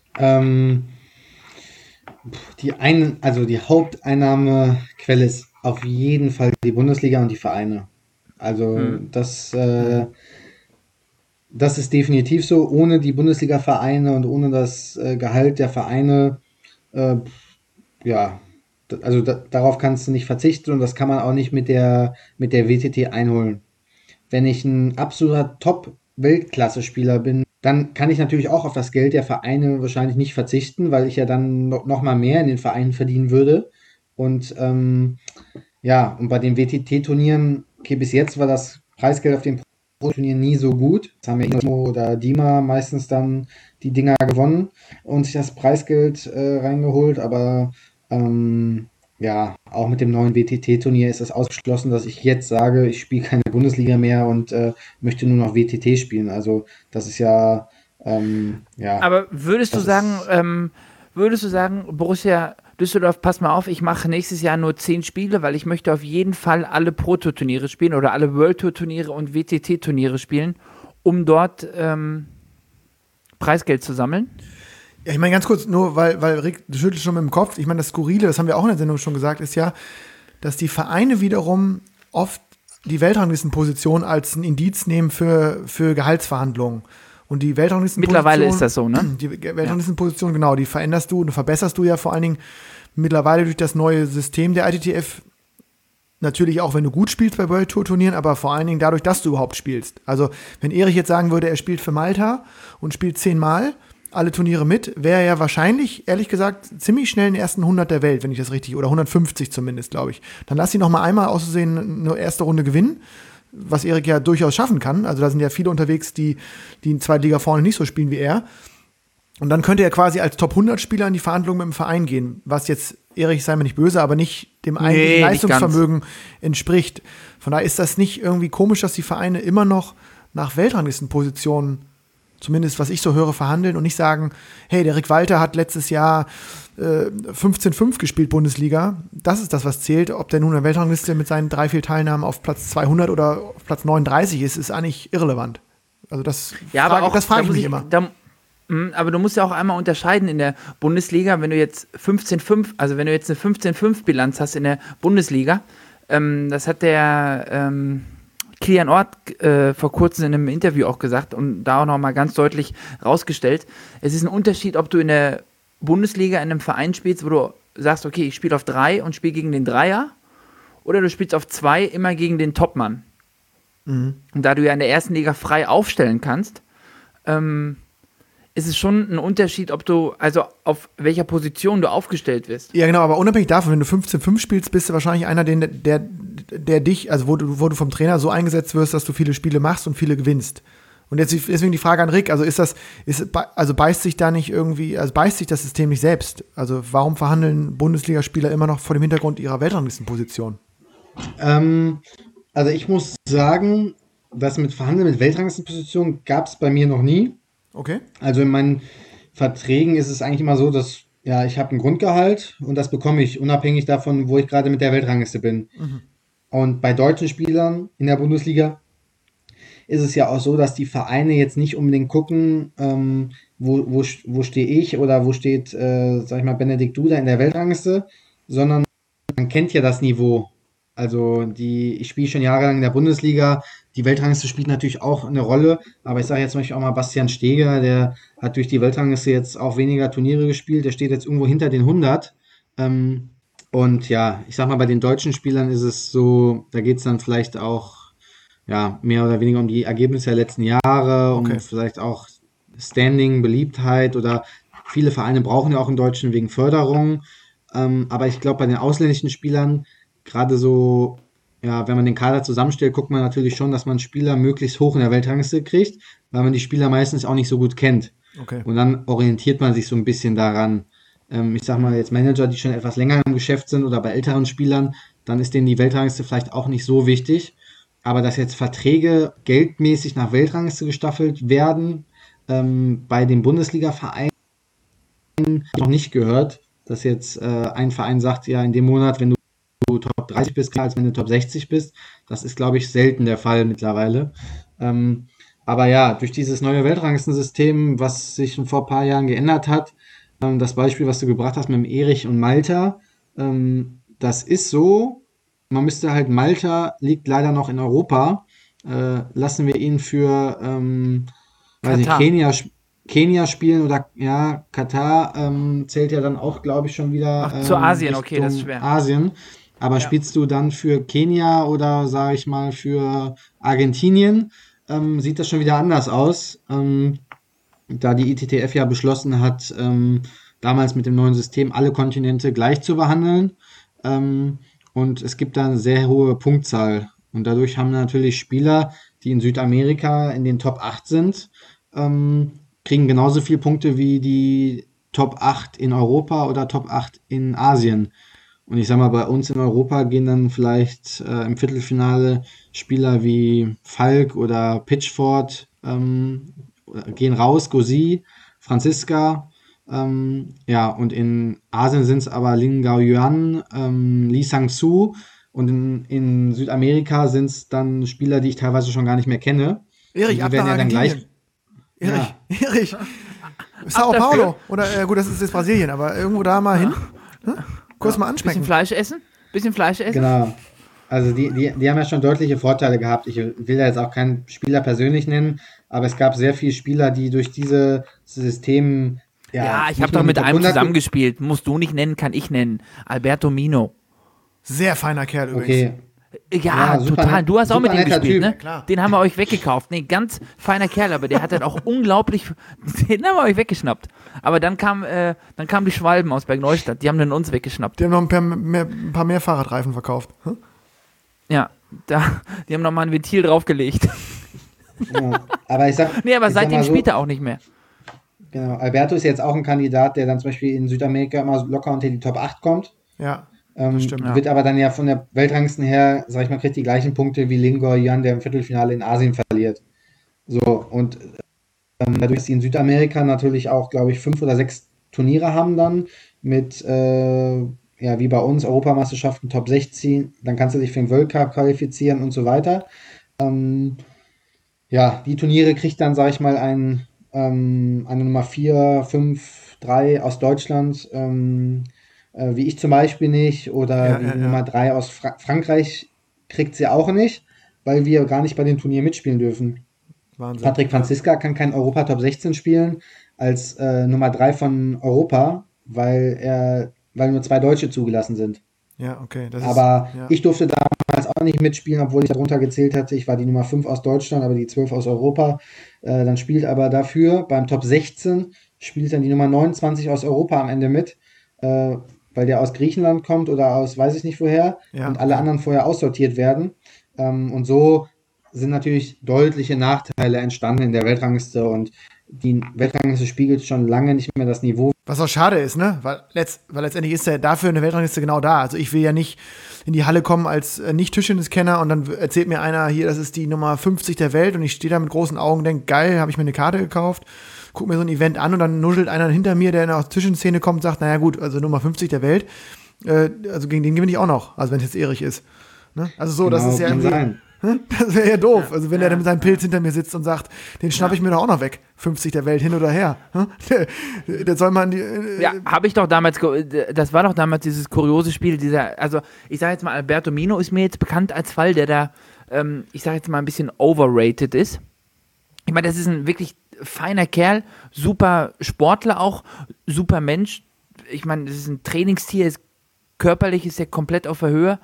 D: Die Haupteinnahmequelle ist auf jeden Fall die Bundesliga und die Vereine. Also das ist definitiv so. Ohne die Bundesliga-Vereine und ohne das Gehalt der Vereine, darauf kannst du nicht verzichten und das kann man auch nicht mit der WTT einholen. Wenn ich ein absoluter Top-Weltklasse-Spieler bin, dann kann ich natürlich auch auf das Geld der Vereine wahrscheinlich nicht verzichten, weil ich ja dann noch mal mehr in den Vereinen verdienen würde. Und und bei den WTT-Turnieren, okay, bis jetzt war das Preisgeld auf den Pro-Turnieren nie so gut. Das haben ja Imo oder Dima meistens dann die Dinger gewonnen und sich das Preisgeld reingeholt. Aber auch mit dem neuen WTT-Turnier ist es ausgeschlossen, dass ich jetzt sage, ich spiele keine Bundesliga mehr und möchte nur noch WTT spielen. Also das ist ja,
C: Aber würdest du sagen, Borussia Düsseldorf, pass mal auf, ich mache nächstes Jahr nur 10 Spiele, weil ich möchte auf jeden Fall alle Pro-Tour-Turniere spielen oder alle World-Tour-Turniere und WTT-Turniere spielen, um dort Preisgeld zu sammeln?
B: Ja, ich meine ganz kurz, nur weil Rick, du schüttelst schon mit dem Kopf, ich meine, das Skurrile, das haben wir auch in der Sendung schon gesagt, ist ja, dass die Vereine wiederum oft die Weltranglistenposition als ein Indiz nehmen für Gehaltsverhandlungen. Und die Weltranglistenposition.
C: Mittlerweile ist das so, ne?
B: Die Weltranglistenposition, genau, die veränderst du und verbesserst du ja vor allen Dingen mittlerweile durch das neue System der ITTF. Natürlich auch, wenn du gut spielst bei World Tour Turnieren, aber vor allen Dingen dadurch, dass du überhaupt spielst. Also, wenn Erich jetzt sagen würde, er spielt für Malta und spielt 10 Mal alle Turniere mit, wäre er ja wahrscheinlich, ehrlich gesagt, ziemlich schnell in den ersten 100 der Welt, wenn ich das richtig, oder 150 zumindest, glaube ich. Dann lass ihn noch mal einmal auszusehen eine erste Runde gewinnen. was Erik ja durchaus schaffen kann. Also da sind ja viele unterwegs, die in zweiter Liga vorne nicht so spielen wie er. Und dann könnte er quasi als Top-100-Spieler in die Verhandlungen mit dem Verein gehen, was jetzt, Erich, sei mir nicht böse, aber nicht dem eigentlichen Leistungsvermögen entspricht. Von daher ist das nicht irgendwie komisch, dass die Vereine immer noch nach Weltranglistenpositionen, zumindest was ich so höre, verhandeln und nicht sagen, hey, der Rick Walter hat letztes Jahr 15-5 gespielt, Bundesliga. Das ist das, was zählt. Ob der nun in der Weltrangliste mit seinen 3-4 Teilnahmen auf Platz 200 oder auf Platz 39 ist eigentlich irrelevant. Also das frage ich mich immer.
C: Aber du musst ja auch einmal unterscheiden in der Bundesliga, wenn du jetzt 15-5, also wenn du jetzt eine 15-5-Bilanz hast in der Bundesliga, das hat der Kilian Ort vor kurzem in einem Interview auch gesagt und da auch nochmal ganz deutlich rausgestellt, es ist ein Unterschied, ob du in der Bundesliga in einem Verein spielst, wo du sagst, okay, ich spiele auf 3 und spiele gegen den Dreier, oder du spielst auf 2 immer gegen den Topmann. Und da du ja in der ersten Liga frei aufstellen kannst, ist es schon ein Unterschied, ob du, also auf welcher Position du aufgestellt wirst.
B: Ja, genau, aber unabhängig davon, wenn du 15-5 spielst, bist du wahrscheinlich einer, der dich, also wo du vom Trainer so eingesetzt wirst, dass du viele Spiele machst und viele gewinnst. Und jetzt deswegen die Frage an Rick, also beißt sich da nicht irgendwie, also beißt sich das System nicht selbst? Also warum verhandeln Bundesligaspieler immer noch vor dem Hintergrund ihrer Weltranglistenposition?
D: Also ich muss sagen, das mit Verhandeln mit Weltranglistenpositionen gab es bei mir noch nie.
B: Okay.
D: Also in meinen Verträgen ist es eigentlich immer so, dass ja, ich habe ein Grundgehalt und das bekomme ich unabhängig davon, wo ich gerade mit der Weltrangliste bin. Und bei deutschen Spielern in der Bundesliga ist es ja auch so, dass die Vereine jetzt nicht unbedingt gucken, wo stehe ich oder wo steht, sag ich mal, Benedikt Duda in der Weltrangliste, sondern man kennt ja das Niveau. Also ich spiele schon jahrelang in der Bundesliga, die Weltrangliste spielt natürlich auch eine Rolle, aber ich sage jetzt zum Beispiel auch mal Bastian Steger, der hat durch die Weltrangliste jetzt auch weniger Turniere gespielt, der steht jetzt irgendwo hinter den 100. Und ja, ich sag mal, bei den deutschen Spielern ist es so, da geht es dann vielleicht auch ja, mehr oder weniger um die Ergebnisse der letzten Jahre, um vielleicht auch Standing, Beliebtheit oder viele Vereine brauchen ja auch einen Deutschen wegen Förderung. Aber ich glaube, bei den ausländischen Spielern, gerade so, ja, wenn man den Kader zusammenstellt, guckt man natürlich schon, dass man Spieler möglichst hoch in der Weltrangliste kriegt, weil man die Spieler meistens auch nicht so gut kennt.
B: Okay.
D: Und dann orientiert man sich so ein bisschen daran. Ich sag mal, jetzt Manager, die schon etwas länger im Geschäft sind oder bei älteren Spielern, dann ist denen die Weltrangliste vielleicht auch nicht so wichtig. Aber dass jetzt Verträge geldmäßig nach Weltrangliste gestaffelt werden, bei den Bundesliga-Vereinen noch nicht gehört, dass jetzt ein Verein sagt, ja, in dem Monat, wenn du Top 30 bist, klar, als wenn du Top 60 bist. Das ist, glaube ich, selten der Fall mittlerweile. Aber ja, durch dieses neue Weltranglistensystem, was sich schon vor ein paar Jahren geändert hat, das Beispiel, was du gebracht hast mit dem Erich und Malta, das ist so, man müsste halt, Malta liegt leider noch in Europa, lassen wir ihn für weiß nicht, Kenia spielen oder ja, Katar zählt ja dann auch, glaube ich, schon wieder
C: zu Asien, okay, das ist schwer.
D: Asien. Aber spielst du dann für Kenia oder, sage ich mal, für Argentinien, sieht das schon wieder anders aus. Da die ITTF ja beschlossen hat, damals mit dem neuen System alle Kontinente gleich zu behandeln. Und es gibt da eine sehr hohe Punktzahl. Und dadurch haben natürlich Spieler, die in Südamerika in den Top 8 sind, kriegen genauso viele Punkte wie die Top 8 in Europa oder Top 8 in Asien. Und ich sag mal, bei uns in Europa gehen dann vielleicht im Viertelfinale Spieler wie Falk oder Pitchford gehen raus, Gauzy, Franziska. Ja, und in Asien sind es aber Lin Gaoyuan, Lee Sang-soo. Und in Südamerika sind es dann Spieler, die ich teilweise schon gar nicht mehr kenne.
B: Erich, ab nach Argentinien. Erich. Sao Paulo. Oder gut, das ist jetzt Brasilien, aber irgendwo da mal hin. Kurz mal anschmecken.
C: Bisschen Fleisch essen.
D: Genau. Also die haben ja schon deutliche Vorteile gehabt. Ich will da jetzt auch keinen Spieler persönlich nennen, aber es gab sehr viele Spieler, die durch dieses System...
C: Ja, ich habe doch mit einem zusammengespielt. Musst du nicht nennen, kann ich nennen. Alberto Mino.
B: Sehr feiner Kerl übrigens.
D: Okay.
C: Ja, total. Du hast auch mit ihm gespielt, ne?
B: Klar.
C: Den haben wir euch weggekauft. Nee, ganz feiner Kerl, aber der hat dann auch unglaublich... Den haben wir euch weggeschnappt. Aber dann kamen die Schwalben aus Bergneustadt. Die haben dann uns weggeschnappt.
B: Die haben noch ein paar mehr Fahrradreifen verkauft. Hm?
C: Ja, die haben nochmal ein Ventil draufgelegt.
D: Ja. Aber ich sag,
C: Nee, aber
D: ich sag
C: seitdem
D: mal so,
C: spielt er auch nicht mehr.
D: genau, Alberto ist jetzt auch ein Kandidat, der dann zum Beispiel in Südamerika immer locker unter die Top 8 kommt.
B: Ja, das stimmt.
C: Ja.
D: Wird aber dann ja von der Weltranglisten her, sag ich mal, kriegt die gleichen Punkte wie Lingor Yan, der im Viertelfinale in Asien verliert. So, und dadurch, dass sie in Südamerika natürlich auch, glaube ich, 5 oder 6 Turniere haben dann mit, ja, wie bei uns, Europameisterschaften Top 16, dann kannst du dich für den World Cup qualifizieren und so weiter. Ja, die Turniere kriegt dann, sage ich mal, eine Nummer 4, 5, 3 aus Deutschland, wie ich zum Beispiel nicht, oder
B: Ja,
D: wie
B: ja,
D: die
B: ja.
D: Nummer 3 aus Frankreich kriegt sie auch nicht, weil wir gar nicht bei den Turnieren mitspielen dürfen.
B: Wahnsinn.
D: Patrick Franziska kann kein Europa Top 16 spielen als Nummer 3 von Europa, weil nur 2 Deutsche zugelassen sind.
B: Ja, okay. Das ist,
D: Aber
B: ja.
D: ich durfte damals auch nicht mitspielen, obwohl ich darunter gezählt hatte. Ich war die Nummer 5 aus Deutschland, aber die 12 aus Europa. Dann spielt aber dafür beim Top 16 spielt dann die Nummer 29 aus Europa am Ende mit, weil der aus Griechenland kommt oder aus weiß ich nicht woher
B: Ja,
D: und alle
B: okay.
D: anderen vorher aussortiert werden. Und so sind natürlich deutliche Nachteile entstanden in der Weltrangliste und die Weltrangliste spiegelt schon lange nicht mehr das Niveau.
B: Was auch schade ist, ne? Weil letztendlich ist ja dafür eine Weltrangliste genau da. Also ich will ja nicht in die Halle kommen als Nicht-Tischtennis-Kenner und dann erzählt mir einer hier, das ist die Nummer 50 der Welt und ich stehe da mit großen Augen und denke, geil, habe ich mir eine Karte gekauft, guck mir so ein Event an und dann nuschelt einer hinter mir, der aus der Tischtennis-Szene kommt und sagt, naja gut, also Nummer 50 der Welt, also gegen den gewinne ich auch noch, also wenn es jetzt Erich ist. Ne? Also so, das
D: Genau,
B: ist ja
D: kann
B: irgendwie,
D: sein.
B: das wäre ja doof. Also wenn der dann mit seinem Pilz hinter mir sitzt und sagt, den schnapp ich mir doch auch noch weg. 50 der Welt hin oder her. Der soll man die.
C: Ja, habe ich doch damals, das war doch damals dieses kuriose Spiel, also ich sage jetzt mal, Alberto Mino ist mir jetzt bekannt als Fall, der da, ich sage jetzt mal ein bisschen overrated ist. Ich meine, das ist ein wirklich feiner Kerl, super Sportler auch, super Mensch. Ich meine, das ist ein Trainingstier, ist körperlich ist er komplett auf der Höhe.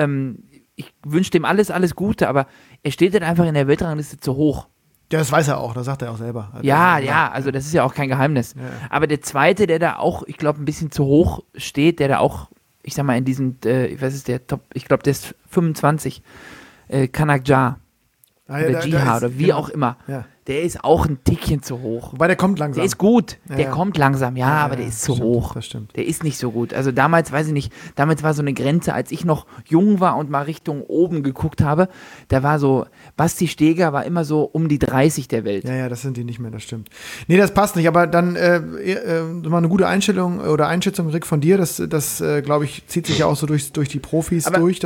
C: Ich wünsche dem alles Gute, aber er steht dann einfach in der Weltrangliste zu hoch.
B: Ja, das weiß er auch, das sagt er auch selber.
C: Ja, also das ist ja auch kein Geheimnis.
B: Ja.
C: Aber der Zweite, der da auch, ich glaube, ein bisschen zu hoch steht, der da auch, ich sag mal, in diesem, was ist der Top, ich glaube, der ist 25, Kanakja oder Jiha oder wie
B: genau.
C: auch immer.
B: Ja.
C: Der ist auch ein Tickchen zu hoch.
B: Wobei der kommt langsam.
C: Der ist gut, der
B: Ja.
C: kommt langsam, ja, aber der ist zu
B: stimmt,
C: hoch.
B: Das stimmt.
C: Der ist nicht so gut. Also damals, weiß ich nicht, damals war so eine Grenze, als ich noch jung war und mal Richtung oben geguckt habe, da war so, Basti Steger war immer so um die 30 der Welt.
B: Ja, das sind die nicht mehr, das stimmt. Nee, das passt nicht, aber dann mal eine gute Einstellung oder Einschätzung, Rick, von dir, das glaube ich, zieht sich ja auch so durch die Profis
C: Aber
B: durch.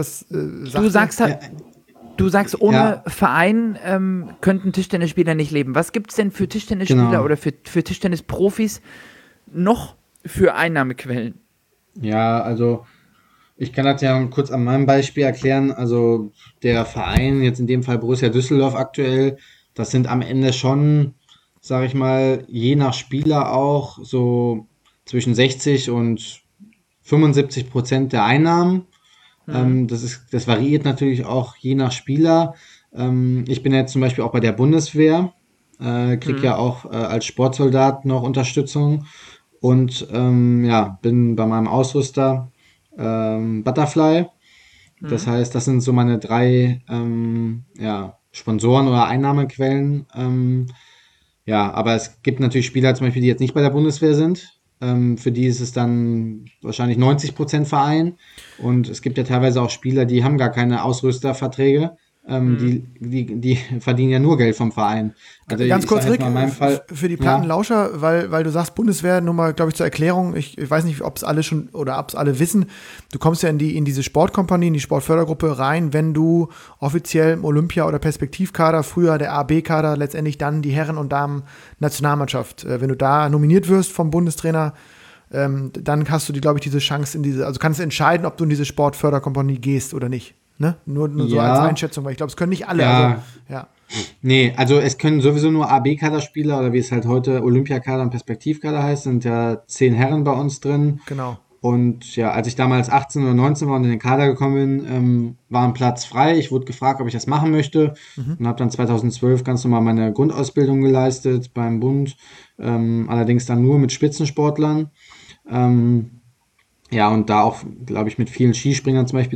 C: Du sagst, ohne
D: Ja.
C: Verein könnten Tischtennisspieler nicht leben. Was gibt es denn für Tischtennisspieler
D: Genau.
C: oder für Tischtennisprofis noch für Einnahmequellen?
D: Ja, also ich kann das ja kurz an meinem Beispiel erklären. Also der Verein, jetzt in dem Fall Borussia Düsseldorf aktuell, das sind am Ende schon, sage ich mal, je nach Spieler auch so zwischen 60 und 75% der Einnahmen. Das variiert natürlich auch je nach Spieler. Ich bin jetzt zum Beispiel auch bei der Bundeswehr, kriege ja auch als Sportsoldat noch Unterstützung und ja, bin bei meinem Ausrüster Butterfly. Das heißt, das sind so meine 3 ja, Sponsoren oder Einnahmequellen. Ja, aber es gibt natürlich Spieler zum Beispiel, die jetzt nicht bei der Bundeswehr sind. Für die ist es dann wahrscheinlich 90% Verein. Und es gibt ja teilweise auch Spieler, die haben gar keine Ausrüsterverträge. Die verdienen ja nur Geld vom Verein. Also
B: Ganz
D: ich
B: kurz,
D: sag jetzt
B: Rick,
D: mal in meinem Fall,
B: für die
D: ja,
B: Plattenlauscher, weil du sagst Bundeswehr, nur mal, glaube ich, zur Erklärung, ich weiß nicht, ob es alle schon oder ob es alle wissen, du kommst ja in diese Sportkompanie, in die Sportfördergruppe rein, wenn du offiziell im Olympia- oder Perspektivkader, früher der AB-Kader, letztendlich dann die Herren- und Damen-Nationalmannschaft, wenn du da nominiert wirst vom Bundestrainer, dann hast du, glaube ich, diese Chance also kannst du entscheiden, ob du in diese Sportförderkompanie gehst oder nicht. Ne? Nur so
D: Ja.
B: als Einschätzung, weil ich glaube, es können nicht alle.
D: Ja.
B: Also, ja.
D: Nee, also es können sowieso nur AB-Kaderspieler oder wie es halt heute Olympiakader und Perspektivkader heißt, sind ja 10 Herren bei uns drin.
B: Genau.
D: Und ja, als ich damals 18 oder 19 war und in den Kader gekommen bin, war ein Platz frei. Ich wurde gefragt, ob ich das machen möchte und habe dann 2012 ganz normal meine Grundausbildung geleistet beim Bund, allerdings dann nur mit Spitzensportlern. Ja, und da auch, glaube ich, mit vielen Skispringern zum Beispiel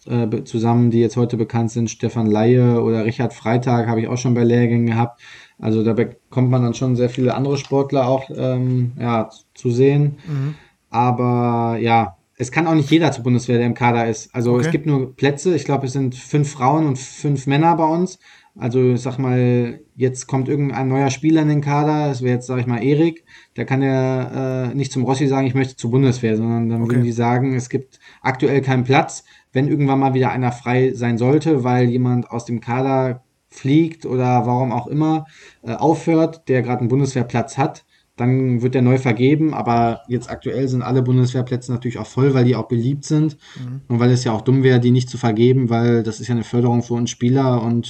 D: zusammen, die jetzt heute bekannt sind. Stefan Laie oder Richard Freitag habe ich auch schon bei Lehrgängen gehabt. Also da bekommt man dann schon sehr viele andere Sportler auch zu sehen. Aber ja, es kann auch nicht jeder zur Bundeswehr, der im Kader ist. Also es gibt nur Plätze. Ich glaube, es sind 5 Frauen und 5 Männer bei uns. Also ich sag mal, jetzt kommt irgendein neuer Spieler in den Kader. Das wäre jetzt, sag ich mal, Erik. Der kann ja nicht zum Rossi sagen, ich möchte zur Bundeswehr, sondern dann würden die sagen, es gibt aktuell keinen Platz. Wenn irgendwann mal wieder einer frei sein sollte, weil jemand aus dem Kader fliegt oder warum auch immer aufhört, der gerade einen Bundeswehrplatz hat, dann wird der neu vergeben, aber jetzt aktuell sind alle Bundeswehrplätze natürlich auch voll, weil die auch beliebt sind und weil es ja auch dumm wäre, die nicht zu vergeben, weil das ist ja eine Förderung für uns Spieler und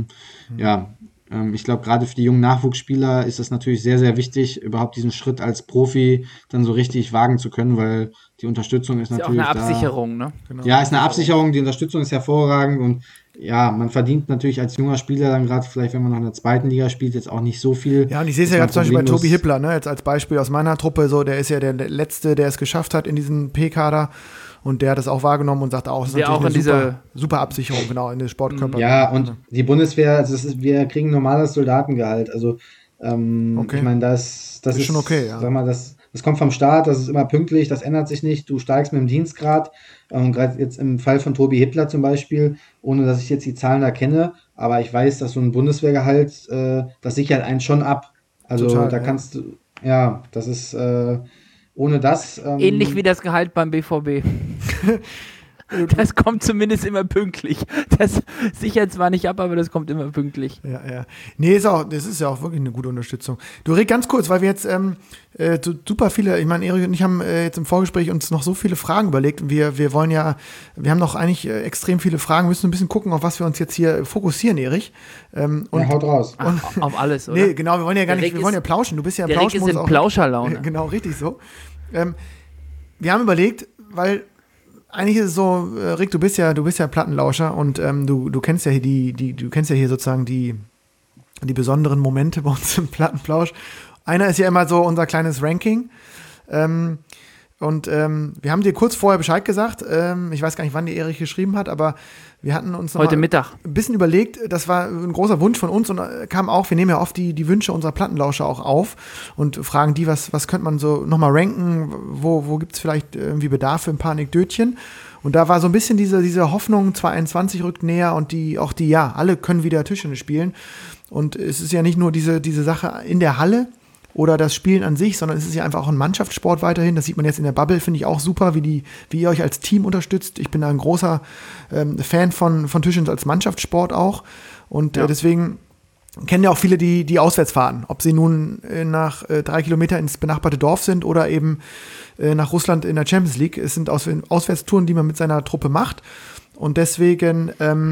D: ich glaube, gerade für die jungen Nachwuchsspieler ist es natürlich sehr, sehr wichtig, überhaupt diesen Schritt als Profi dann so richtig wagen zu können, weil die Unterstützung ist natürlich
C: auch eine Absicherung, ne?
B: Genau.
D: Ja, ist eine Absicherung, die Unterstützung ist hervorragend und ja, man verdient natürlich als junger Spieler dann gerade, vielleicht wenn man noch in der zweiten Liga spielt, jetzt auch nicht so viel.
B: Ja, und ich sehe es ja gerade zum Beispiel bei Tobi Hippler, ne, jetzt als Beispiel aus meiner Truppe, so, der ist ja der Letzte, der es geschafft hat in diesem P-Kader und der hat es auch wahrgenommen und sagt auch, es ist natürlich eine super Absicherung, genau, in den Sportkörper.
D: Ja, und die Bundeswehr, also wir kriegen normales Soldatengehalt, also ich meine, das ist
B: schon okay, ja.
D: Sag mal, das kommt vom Staat, das ist immer pünktlich, das ändert sich nicht, du steigst mit dem Dienstgrad, gerade jetzt im Fall von Tobi Hippler zum Beispiel, ohne dass ich jetzt die Zahlen da kenne, aber ich weiß, dass so ein Bundeswehrgehalt, das sichert einen schon ab. Also
B: Total,
D: da kannst du, das ist ohne das.
C: Ähnlich wie das Gehalt beim BVB. Das kommt zumindest immer pünktlich. Das sichert zwar nicht ab, aber das kommt immer pünktlich.
B: Ja. Nee, das ist ja auch wirklich eine gute Unterstützung. Du, Rick, ganz kurz, weil wir jetzt super viele, ich meine, Erik und ich haben jetzt im Vorgespräch uns noch so viele Fragen überlegt und wir haben noch eigentlich extrem viele Fragen, müssen ein bisschen gucken, auf was wir uns jetzt hier fokussieren, Erich.
D: Haut raus.
C: Auf alles, oder?
B: Nee, genau, wir wollen ja gar nicht, wir wollen ja plauschen. Du bist ja im
C: Plauschmodus. Der Rick ist in Plauscherlaune.
B: Genau, richtig so. Wir haben überlegt, weil eigentlich ist es so, Rick, du bist ja Plattenlauscher und du kennst ja hier du kennst ja hier sozusagen die besonderen Momente bei uns im Plattenplausch. Einer ist ja immer so unser kleines Ranking. Wir haben dir kurz vorher Bescheid gesagt. Ich weiß gar nicht, wann die Erich geschrieben hat, aber wir hatten uns noch
C: heute Mittag
B: ein bisschen überlegt. Das war ein großer Wunsch von uns und kam auch, wir nehmen ja oft die Wünsche unserer Plattenlauscher auch auf und fragen die, was könnte man so nochmal ranken, wo gibt es vielleicht irgendwie Bedarf für ein paar Anekdötchen. Und da war so ein bisschen diese Hoffnung, 2021 rückt näher und alle können wieder Tischtennis spielen. Und es ist ja nicht nur diese Sache in der Halle oder das Spielen an sich, sondern es ist ja einfach auch ein Mannschaftssport weiterhin. Das sieht man jetzt in der Bubble, finde ich auch super, wie ihr euch als Team unterstützt. Ich bin da ein großer Fan von Tischtennis als Mannschaftssport auch. Und deswegen kennen ja auch viele die Auswärtsfahrten. Ob sie nun nach 3 Kilometer ins benachbarte Dorf sind oder eben nach Russland in der Champions League. Es sind Auswärtstouren, die man mit seiner Truppe macht. Und deswegen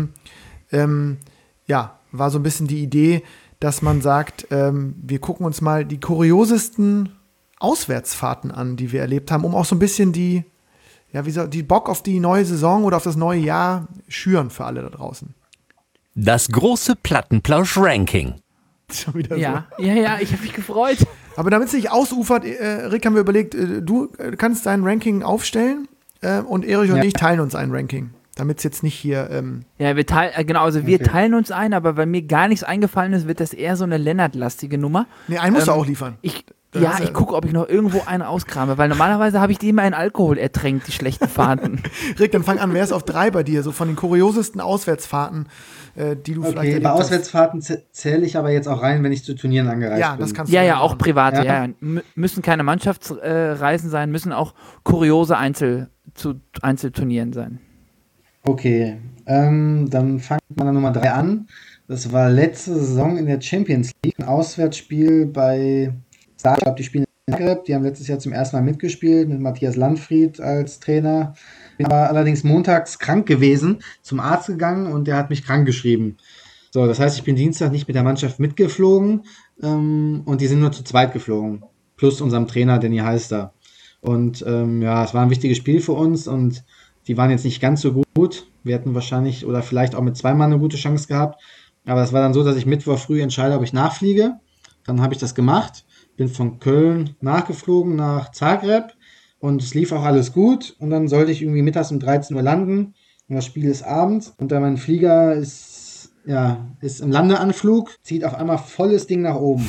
B: war so ein bisschen die Idee, dass man sagt, wir gucken uns mal die kuriosesten Auswärtsfahrten an, die wir erlebt haben, um auch so ein bisschen die Bock auf die neue Saison oder auf das neue Jahr schüren für alle da draußen.
E: Das große Plattenplausch-Ranking.
B: Schon wieder
C: ja,
B: so.
C: Ja, ich habe mich gefreut.
B: Aber damit es nicht ausufert, Rick, haben wir überlegt, du kannst dein Ranking aufstellen und Erich und ich teilen uns ein Ranking. Damit es jetzt nicht hier.
C: Wir teilen uns ein, aber weil mir gar nichts eingefallen ist, wird das eher so eine Lennart-lastige Nummer.
B: Nee, einen musst du auch liefern.
C: Ich gucke, ob ich noch irgendwo einen auskrame, weil normalerweise habe ich die immer in Alkohol ertränkt, die schlechten Fahrten.
B: Rick, dann fang an, wer ist auf 3 bei dir? So von den kuriosesten Auswärtsfahrten, die du vielleicht erlebt
D: bei
B: hast.
D: Auswärtsfahrten zähle ich aber jetzt auch rein, wenn ich zu Turnieren angereist bin.
B: Ja, das kannst du.
C: Ja, auch private. Ja. Müssen keine Mannschaftsreisen sein, müssen auch kuriose Einzelturnieren sein.
D: Okay, dann fangt man an Nummer 3 an. Das war letzte Saison in der Champions League, ein Auswärtsspiel bei Start. Ich glaube, die spielen in Zagreb. Die haben letztes Jahr zum ersten Mal mitgespielt mit Matthias Landfried als Trainer. Ich war allerdings montags krank gewesen, zum Arzt gegangen und der hat mich krank geschrieben. So, das heißt, ich bin Dienstag nicht mit der Mannschaft mitgeflogen und die sind nur zu zweit geflogen. Plus unserem Trainer, Danny Heister. Und es war ein wichtiges Spiel für uns und die waren jetzt nicht ganz so gut. Wir hätten wahrscheinlich oder vielleicht auch mit 2 Mann eine gute Chance gehabt. Aber es war dann so, dass ich Mittwoch früh entscheide, ob ich nachfliege. Dann habe ich das gemacht. Bin von Köln nachgeflogen nach Zagreb. Und es lief auch alles gut. Und dann sollte ich irgendwie mittags um 13 Uhr landen. Und das Spiel ist abends und dann mein Flieger ist im Landeanflug, zieht auf einmal volles Ding nach oben.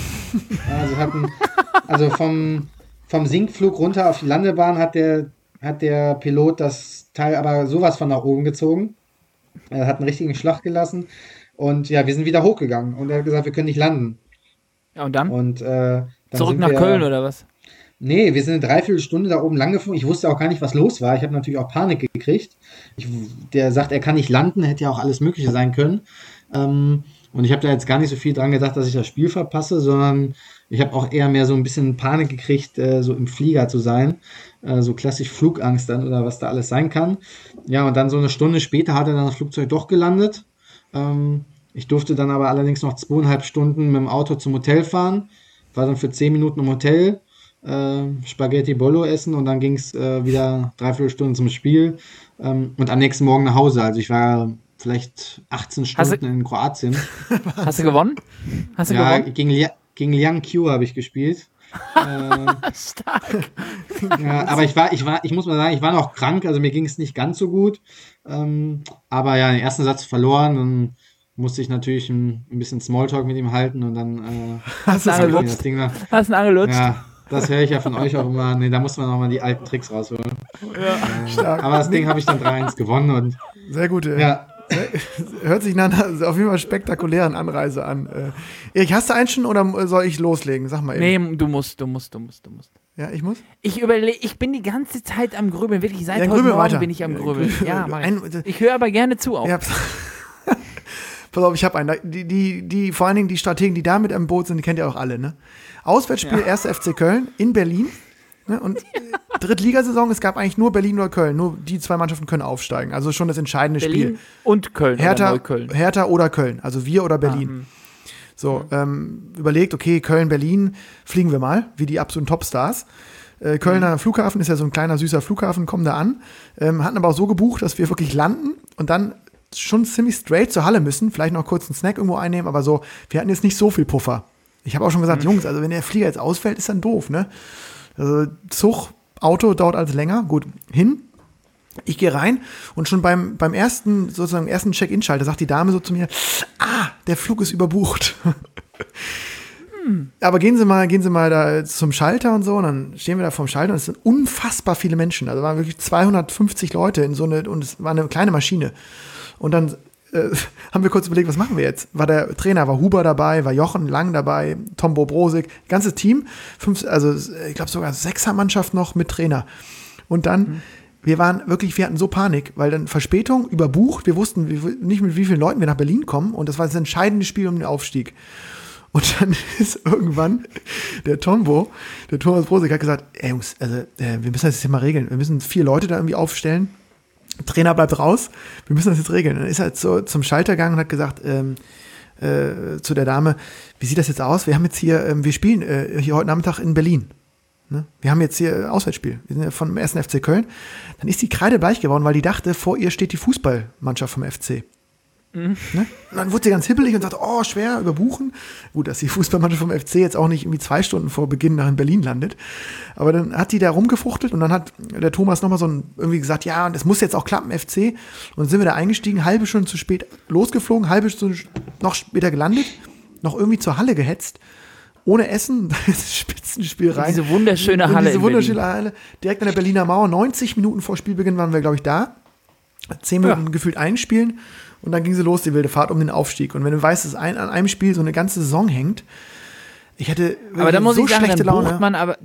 D: Also vom Sinkflug runter auf die Landebahn hat der Pilot das Teil aber sowas von nach oben gezogen. Er hat einen richtigen Schlag gelassen und ja, wir sind wieder hochgegangen und er hat gesagt, wir können nicht landen.
C: Ja, und dann?
D: Und dann
C: zurück nach Köln oder was?
D: Nee, wir sind eine Dreiviertelstunde da oben lang geflogen. Ich wusste auch gar nicht, was los war. Ich habe natürlich auch Panik gekriegt. Der sagt, er kann nicht landen, hätte ja auch alles Mögliche sein können. Und ich habe da jetzt gar nicht so viel dran gedacht, dass ich das Spiel verpasse, sondern ich habe auch eher mehr so ein bisschen Panik gekriegt, so im Flieger zu sein. So klassisch Flugangst dann oder was da alles sein kann. Ja, und dann so eine Stunde später hat er dann das Flugzeug doch gelandet. Ich durfte dann aber allerdings noch 2,5 Stunden mit dem Auto zum Hotel fahren. War dann für 10 Minuten im Hotel. Spaghetti Bollo essen und dann ging es wieder 3/4 Stunden zum Spiel und am nächsten Morgen nach Hause. Also ich war vielleicht 18 Stunden in Kroatien.
C: Hast du gewonnen?
D: Gewonnen? Gegen Liang Q habe ich gespielt.
C: Stark.
D: Ja, aber ich muss mal sagen, ich war noch krank, also mir ging es nicht ganz so gut. Aber ja, den ersten Satz verloren, dann musste ich natürlich ein bisschen Smalltalk mit ihm halten und dann
C: Hast du einen angelutscht?
D: Ja. Das höre ich ja von euch auch immer. Nee, da muss man nochmal die alten Tricks rausholen. Ja. Aber das Ding habe ich dann 3-1 gewonnen. Und
B: sehr gut.
D: Ja.
B: Hört sich nach einer auf jeden Fall spektakulären Anreise an. Erik, hast du einen schon oder soll ich loslegen? Sag mal eben.
C: Nee, du musst.
B: Ja, ich muss?
C: Ich bin die ganze Zeit am Grübeln. Wirklich, seit heute Morgen
B: weiter.
C: bin ich am Grübeln. Ja, ich höre aber gerne zu auch.
B: Ja, pass auf, ich habe einen. Die, vor allen Dingen die Strategen, die da mit im Boot sind, die kennt ihr auch alle, ne? Auswärtsspiel, 1. FC Köln in Berlin. Ne? Und Drittligasaison, es gab eigentlich nur Berlin oder Köln. Nur die zwei Mannschaften können aufsteigen. Also schon das entscheidende
C: Berlin
B: Spiel.
C: Und Köln.
B: Hertha oder Köln. Also wir oder Berlin. So, überlegt, okay, Köln, Berlin, fliegen wir mal, wie die absoluten Topstars. Kölner Flughafen ist ja so ein kleiner, süßer Flughafen, kommen da an. Hatten aber auch so gebucht, dass wir wirklich landen und dann schon ziemlich straight zur Halle müssen. Vielleicht noch kurz einen Snack irgendwo einnehmen, aber so, wir hatten jetzt nicht so viel Puffer. Ich habe auch schon gesagt, Jungs, also wenn der Flieger jetzt ausfällt, ist dann doof, ne? Also Zug, Auto dauert alles länger. Gut, hin. Ich gehe rein und schon beim ersten Check-in-Schalter sagt die Dame so zu mir, der Flug ist überbucht. Aber gehen Sie mal da zum Schalter und so, und dann stehen wir da vorm Schalter und es sind unfassbar viele Menschen. Also waren wirklich 250 Leute und es war eine kleine Maschine. Und dann haben wir kurz überlegt, was machen wir jetzt? Der Trainer war Huber dabei, war Jochen Lang dabei, Tombo Brosig, ganzes Team, ich glaube sogar 6er-Mannschaft noch mit Trainer. Und dann, wir hatten so Panik, weil dann Verspätung, überbucht, wir wussten nicht, mit wie vielen Leuten wir nach Berlin kommen und das war das entscheidende Spiel um den Aufstieg. Und dann ist irgendwann der Thomas Brosig hat gesagt, ey Jungs, also wir müssen das jetzt mal regeln, wir müssen 4 Leute da irgendwie aufstellen. Trainer bleibt raus, wir müssen das jetzt regeln. Dann ist er so zum Schalter gegangen und hat gesagt zu der Dame, wie sieht das jetzt aus? Wir haben jetzt hier, wir spielen hier heute Nachmittag in Berlin. Ne? Wir haben jetzt hier Auswärtsspiel. Wir sind ja vom 1. FC Köln. Dann ist die kreidebleich geworden, weil die dachte, vor ihr steht die Fußballmannschaft vom FC. Ne? Und dann wurde sie ganz hippelig und sagte, schwer, überbuchen. Gut, dass die Fußballmannschaft vom FC jetzt auch nicht irgendwie 2 Stunden vor Beginn nach in Berlin landet. Aber dann hat die da rumgefuchtelt und dann hat der Thomas nochmal irgendwie gesagt, ja, und es muss jetzt auch klappen, FC. Und dann sind wir da eingestiegen, halbe Stunde zu spät losgeflogen, halbe Stunde noch später gelandet, noch irgendwie zur Halle gehetzt. Ohne Essen, das Spitzenspiel rein.
C: Diese wunderschöne Halle.
B: Diese wunderschöne Halle, direkt an der Berliner Mauer. 90 Minuten vor Spielbeginn waren wir, glaube ich, da. 10 Minuten gefühlt einspielen. Und dann ging sie los, die wilde Fahrt um den Aufstieg. Und wenn du weißt, dass an einem Spiel so eine ganze Saison hängt, ich hätte
C: aber dann muss
B: so
C: ich sagen,
B: schlechte Laune.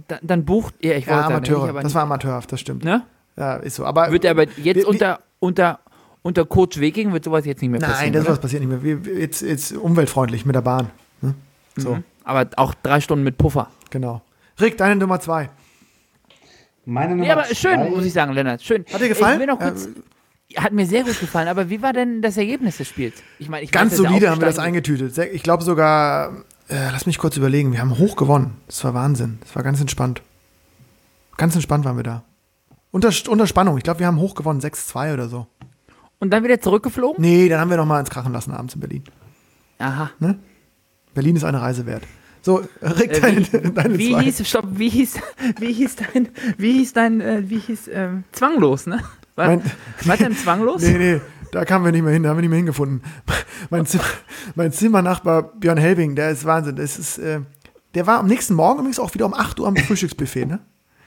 C: Amateure.
B: Das war amateurhaft, das stimmt.
C: Ne?
B: Ja, ist so. Aber
C: wird aber jetzt unter Coach Weking wird sowas jetzt nicht mehr passieren.
B: Nein, sowas passiert nicht mehr. Jetzt umweltfreundlich mit der Bahn. Ne? So.
C: Aber auch 3 Stunden mit Puffer.
B: Genau. Rick, deine Nummer 2.
D: Meine Nummer 2.
C: Ja, aber schön, muss ich sagen, Lennart. Schön.
B: Hat dir gefallen?
C: Ich will noch kurz, hat mir sehr gut gefallen, aber wie war denn das Ergebnis des Spiels? Ich
B: Ganz solide haben wir das eingetütet. Ich glaube sogar, lass mich kurz überlegen, wir haben hoch gewonnen. Das war Wahnsinn. Das war ganz entspannt. Ganz entspannt waren wir da. Unter Spannung. Ich glaube, wir haben hoch gewonnen, 6-2 oder so.
C: Und dann wieder zurückgeflogen?
B: Nee, dann haben wir noch mal ins Krachen lassen abends in Berlin.
C: Aha.
B: Ne? Berlin ist eine Reise wert. So, Rick, deine
C: wie
B: zwei.
C: Hieß Zwanglos, ne? Was denn zwanglos?
B: Nee, da kamen wir nicht mehr hin, da haben wir nicht mehr hingefunden. Mein Zimmernachbar Björn Helbing, der ist Wahnsinn. Der war am nächsten Morgen übrigens auch wieder um 8 Uhr am Frühstücksbuffet, ne?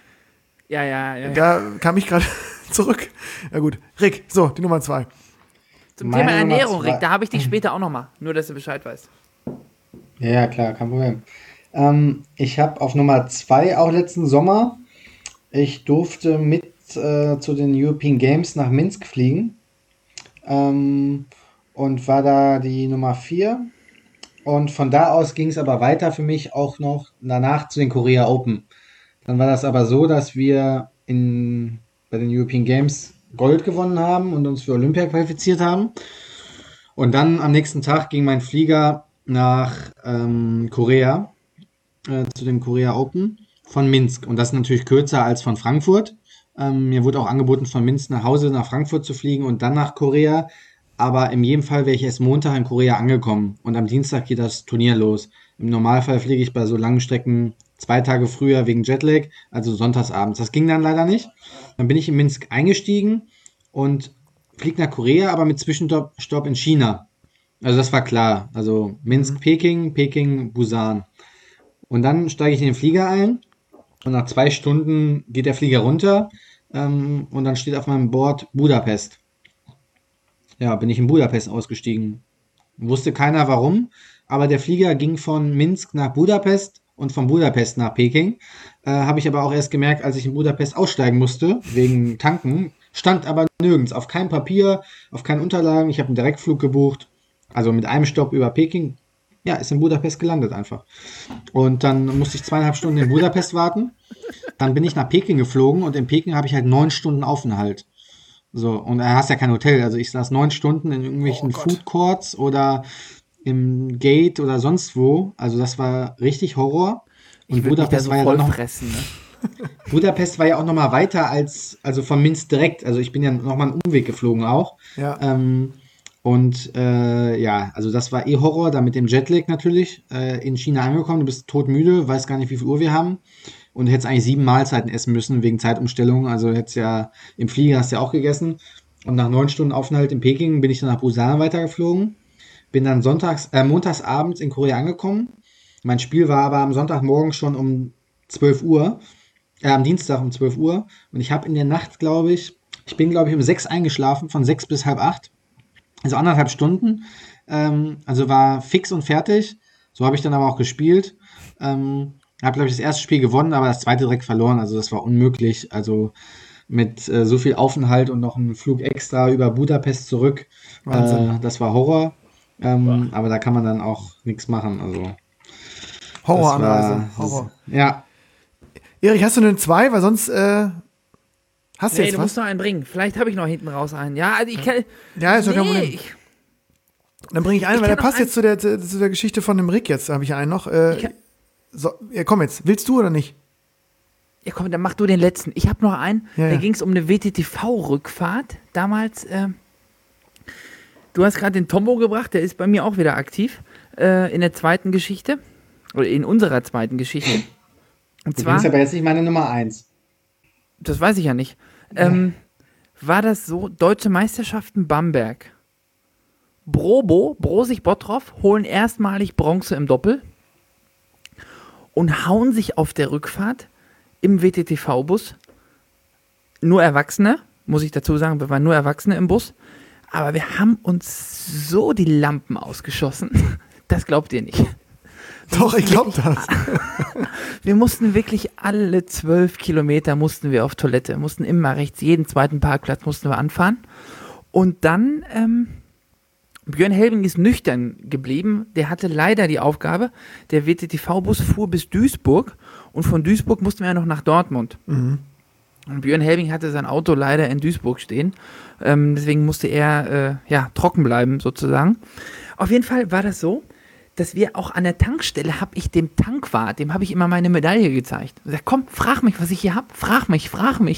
C: Ja.
B: Da kam ich gerade zurück. Ja gut, Rick, so, die Nummer 2.
C: Zum
D: Meine
C: Thema
D: Nummer
C: Ernährung,
D: 2.
C: Rick, da habe ich dich später auch nochmal. Nur, dass du Bescheid weißt.
D: Ja, klar, kein Problem. Ich habe auf Nummer 2 auch letzten Sommer, ich durfte mit zu den European Games nach Minsk fliegen und war da die Nummer 4. Und von da aus ging es aber weiter für mich auch noch danach zu den Korea Open. Dann war das aber so, dass wir bei den European Games Gold gewonnen haben und uns für Olympia qualifiziert haben. Und dann am nächsten Tag ging mein Flieger nach Korea, zu den Korea Open von Minsk. Und das ist natürlich kürzer als von Frankfurt. Mir wurde auch angeboten, von Minsk nach Hause nach Frankfurt zu fliegen und dann nach Korea. Aber in jedem Fall wäre ich erst Montag in Korea angekommen. Und am Dienstag geht das Turnier los. Im Normalfall fliege ich bei so langen Strecken 2 Tage früher wegen Jetlag, also sonntagsabends. Das ging dann leider nicht. Dann bin ich in Minsk eingestiegen und fliege nach Korea, aber mit Zwischenstopp in China. Also das war klar. Also Minsk, Peking, Peking, Busan. Und dann steige ich in den Flieger ein und nach 2 Stunden geht der Flieger runter und dann steht auf meinem Board Budapest. Ja, bin ich in Budapest ausgestiegen. Wusste keiner warum, aber der Flieger ging von Minsk nach Budapest und von Budapest nach Peking. Habe ich aber auch erst gemerkt, als ich in Budapest aussteigen musste, wegen Tanken. Stand aber nirgends, auf keinem Papier, auf keinen Unterlagen. Ich habe einen Direktflug gebucht, also mit einem Stopp über Peking. Ja, ist in Budapest gelandet einfach. Und dann musste ich 2,5 Stunden in Budapest warten. Dann bin ich nach Peking geflogen und in Peking habe ich halt 9 Stunden Aufenthalt. So, und da hast ja kein Hotel. Also ich saß 9 Stunden in irgendwelchen Food Courts oder im Gate oder sonst wo. Also das war richtig Horror. Und Budapest war ja dann noch
C: fressen, ne?
D: Budapest war ja auch noch mal weiter also von Minsk direkt. Also ich bin ja noch mal einen Umweg geflogen auch.
B: Ja.
D: Ja, also das war Horror, da mit dem Jetlag natürlich. In China angekommen, du bist todmüde, weißt gar nicht, wie viel Uhr wir haben. Und hättest eigentlich 7 Mahlzeiten essen müssen wegen Zeitumstellung. Also hättest ja im Flieger hast ja auch gegessen. Und nach 9 Stunden Aufenthalt in Peking bin ich dann nach Busan weitergeflogen. Bin dann montagsabends in Korea angekommen. Mein Spiel war aber am Sonntagmorgen schon um 12 Uhr. Am Dienstag um 12 Uhr. Und ich habe in der Nacht, ich bin um 6 eingeschlafen, von 6 bis halb 8. Also 1,5 Stunden. Also war fix und fertig. So habe ich dann aber auch gespielt. Habe, glaube ich, das erste Spiel gewonnen, aber das zweite direkt verloren. Also das war unmöglich. Also mit so viel Aufenthalt und noch einem Flug extra über Budapest zurück. Das war Horror. Aber da kann man dann auch nichts machen. Also
B: Horroranreise. Horror.
D: Ja.
B: Erich, hast du eine 2? Weil sonst hast du
C: Nee,
B: jetzt
C: du
B: was?
C: musst noch einen bringen. Vielleicht habe ich noch hinten raus einen. Ja, also ich kann.
B: Ja, ist doch kein Problem.
C: ich,
B: Dann bringe ich einen,
C: Ich
B: weil der
C: kann
B: passt
C: noch
B: jetzt zu der Geschichte von dem Rick jetzt. Da habe ich einen noch. Ja, komm jetzt. Willst du oder nicht?
C: Ja, komm, dann mach du den letzten. Ich habe noch einen.
B: Ja.
C: Da ging es um eine WTTV-Rückfahrt. Damals, du hast gerade den Tombo gebracht, der ist bei mir auch wieder aktiv. In der zweiten Geschichte. Oder in unserer zweiten Geschichte. Und
D: Du
C: zwar,
D: bist aber jetzt nicht meine Nummer 1.
C: das weiß ich ja nicht. War das so, Deutsche Meisterschaften Bamberg. Brosig Bottroff holen erstmalig Bronze im Doppel und hauen sich auf der Rückfahrt im WTTV-Bus, nur Erwachsene, muss ich dazu sagen, wir waren nur Erwachsene im Bus, aber wir haben uns so die Lampen ausgeschossen, das glaubt ihr nicht.
B: Doch, ich glaube das.
C: Wir mussten wirklich alle 12 Kilometer mussten wir auf Toilette, mussten immer rechts, jeden zweiten Parkplatz mussten wir anfahren. Und dann, Björn Helbing ist nüchtern geblieben. Der hatte leider die Aufgabe, der WTTV-Bus fuhr bis Duisburg und von Duisburg mussten wir ja noch nach Dortmund. Und Björn Helbing hatte sein Auto leider in Duisburg stehen. Deswegen musste er trocken bleiben sozusagen. Auf jeden Fall war das so, dass wir auch an der Tankstelle, habe ich dem Tankwart, dem habe ich immer meine Medaille gezeigt. Und gesagt, komm, frag mich, was ich hier habe. Frag mich.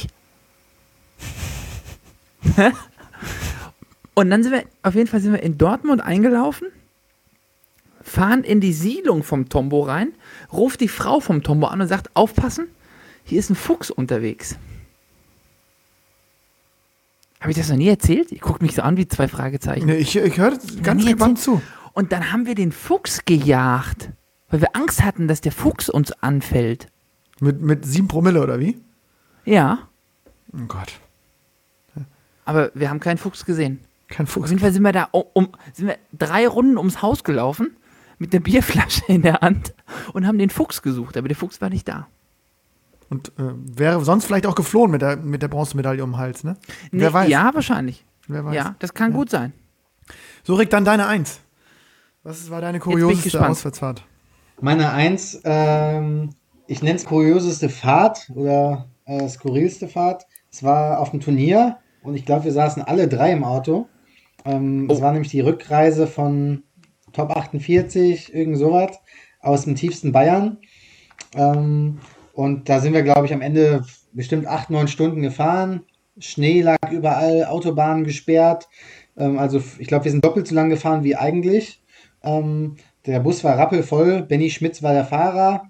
C: Und dann sind wir in Dortmund eingelaufen, fahren in die Siedlung vom Tombo rein, ruft die Frau vom Tombo an und sagt, aufpassen, hier ist ein Fuchs unterwegs. Habe ich das noch nie erzählt? Ich gucke mich so an wie 2 Fragezeichen.
B: Nee, ich höre ganz gespannt zu.
C: Und dann haben wir den Fuchs gejagt, weil wir Angst hatten, dass der Fuchs uns anfällt.
B: Mit 7 Promille oder wie?
C: Ja,
B: Oh Gott.
C: aber wir haben keinen Fuchs gesehen.
B: Kein
C: Auf
B: Fuchs.
C: jeden Fall sind wir da sind wir 3 Runden ums Haus gelaufen mit der Bierflasche in der Hand und haben den Fuchs gesucht, aber der Fuchs war nicht da.
B: Und wäre sonst vielleicht auch geflohen mit der Bronzemedaille um den Hals, ne?
C: Nee,
B: Wer weiß.
C: Ja, wahrscheinlich.
B: Wer weiß.
C: Ja, das kann gut sein.
B: So, Rick, dann deine 1. Was war deine kurioseste
C: gespannt.
B: Auswärtsfahrt?
D: Meine Eins, ich nenne es kurioseste Fahrt oder skurrilste Fahrt. Es war auf dem Turnier und ich glaube, wir saßen alle 3 im Auto. Es war nämlich die Rückreise von Top 48, irgend sowas, aus dem tiefsten Bayern. Und da sind wir, glaube ich, am Ende bestimmt 8, 9 Stunden gefahren. Schnee lag überall, Autobahnen gesperrt. Also ich glaube, wir sind doppelt so lang gefahren wie eigentlich. Der Bus war rappelvoll. Benny Schmitz war der Fahrer.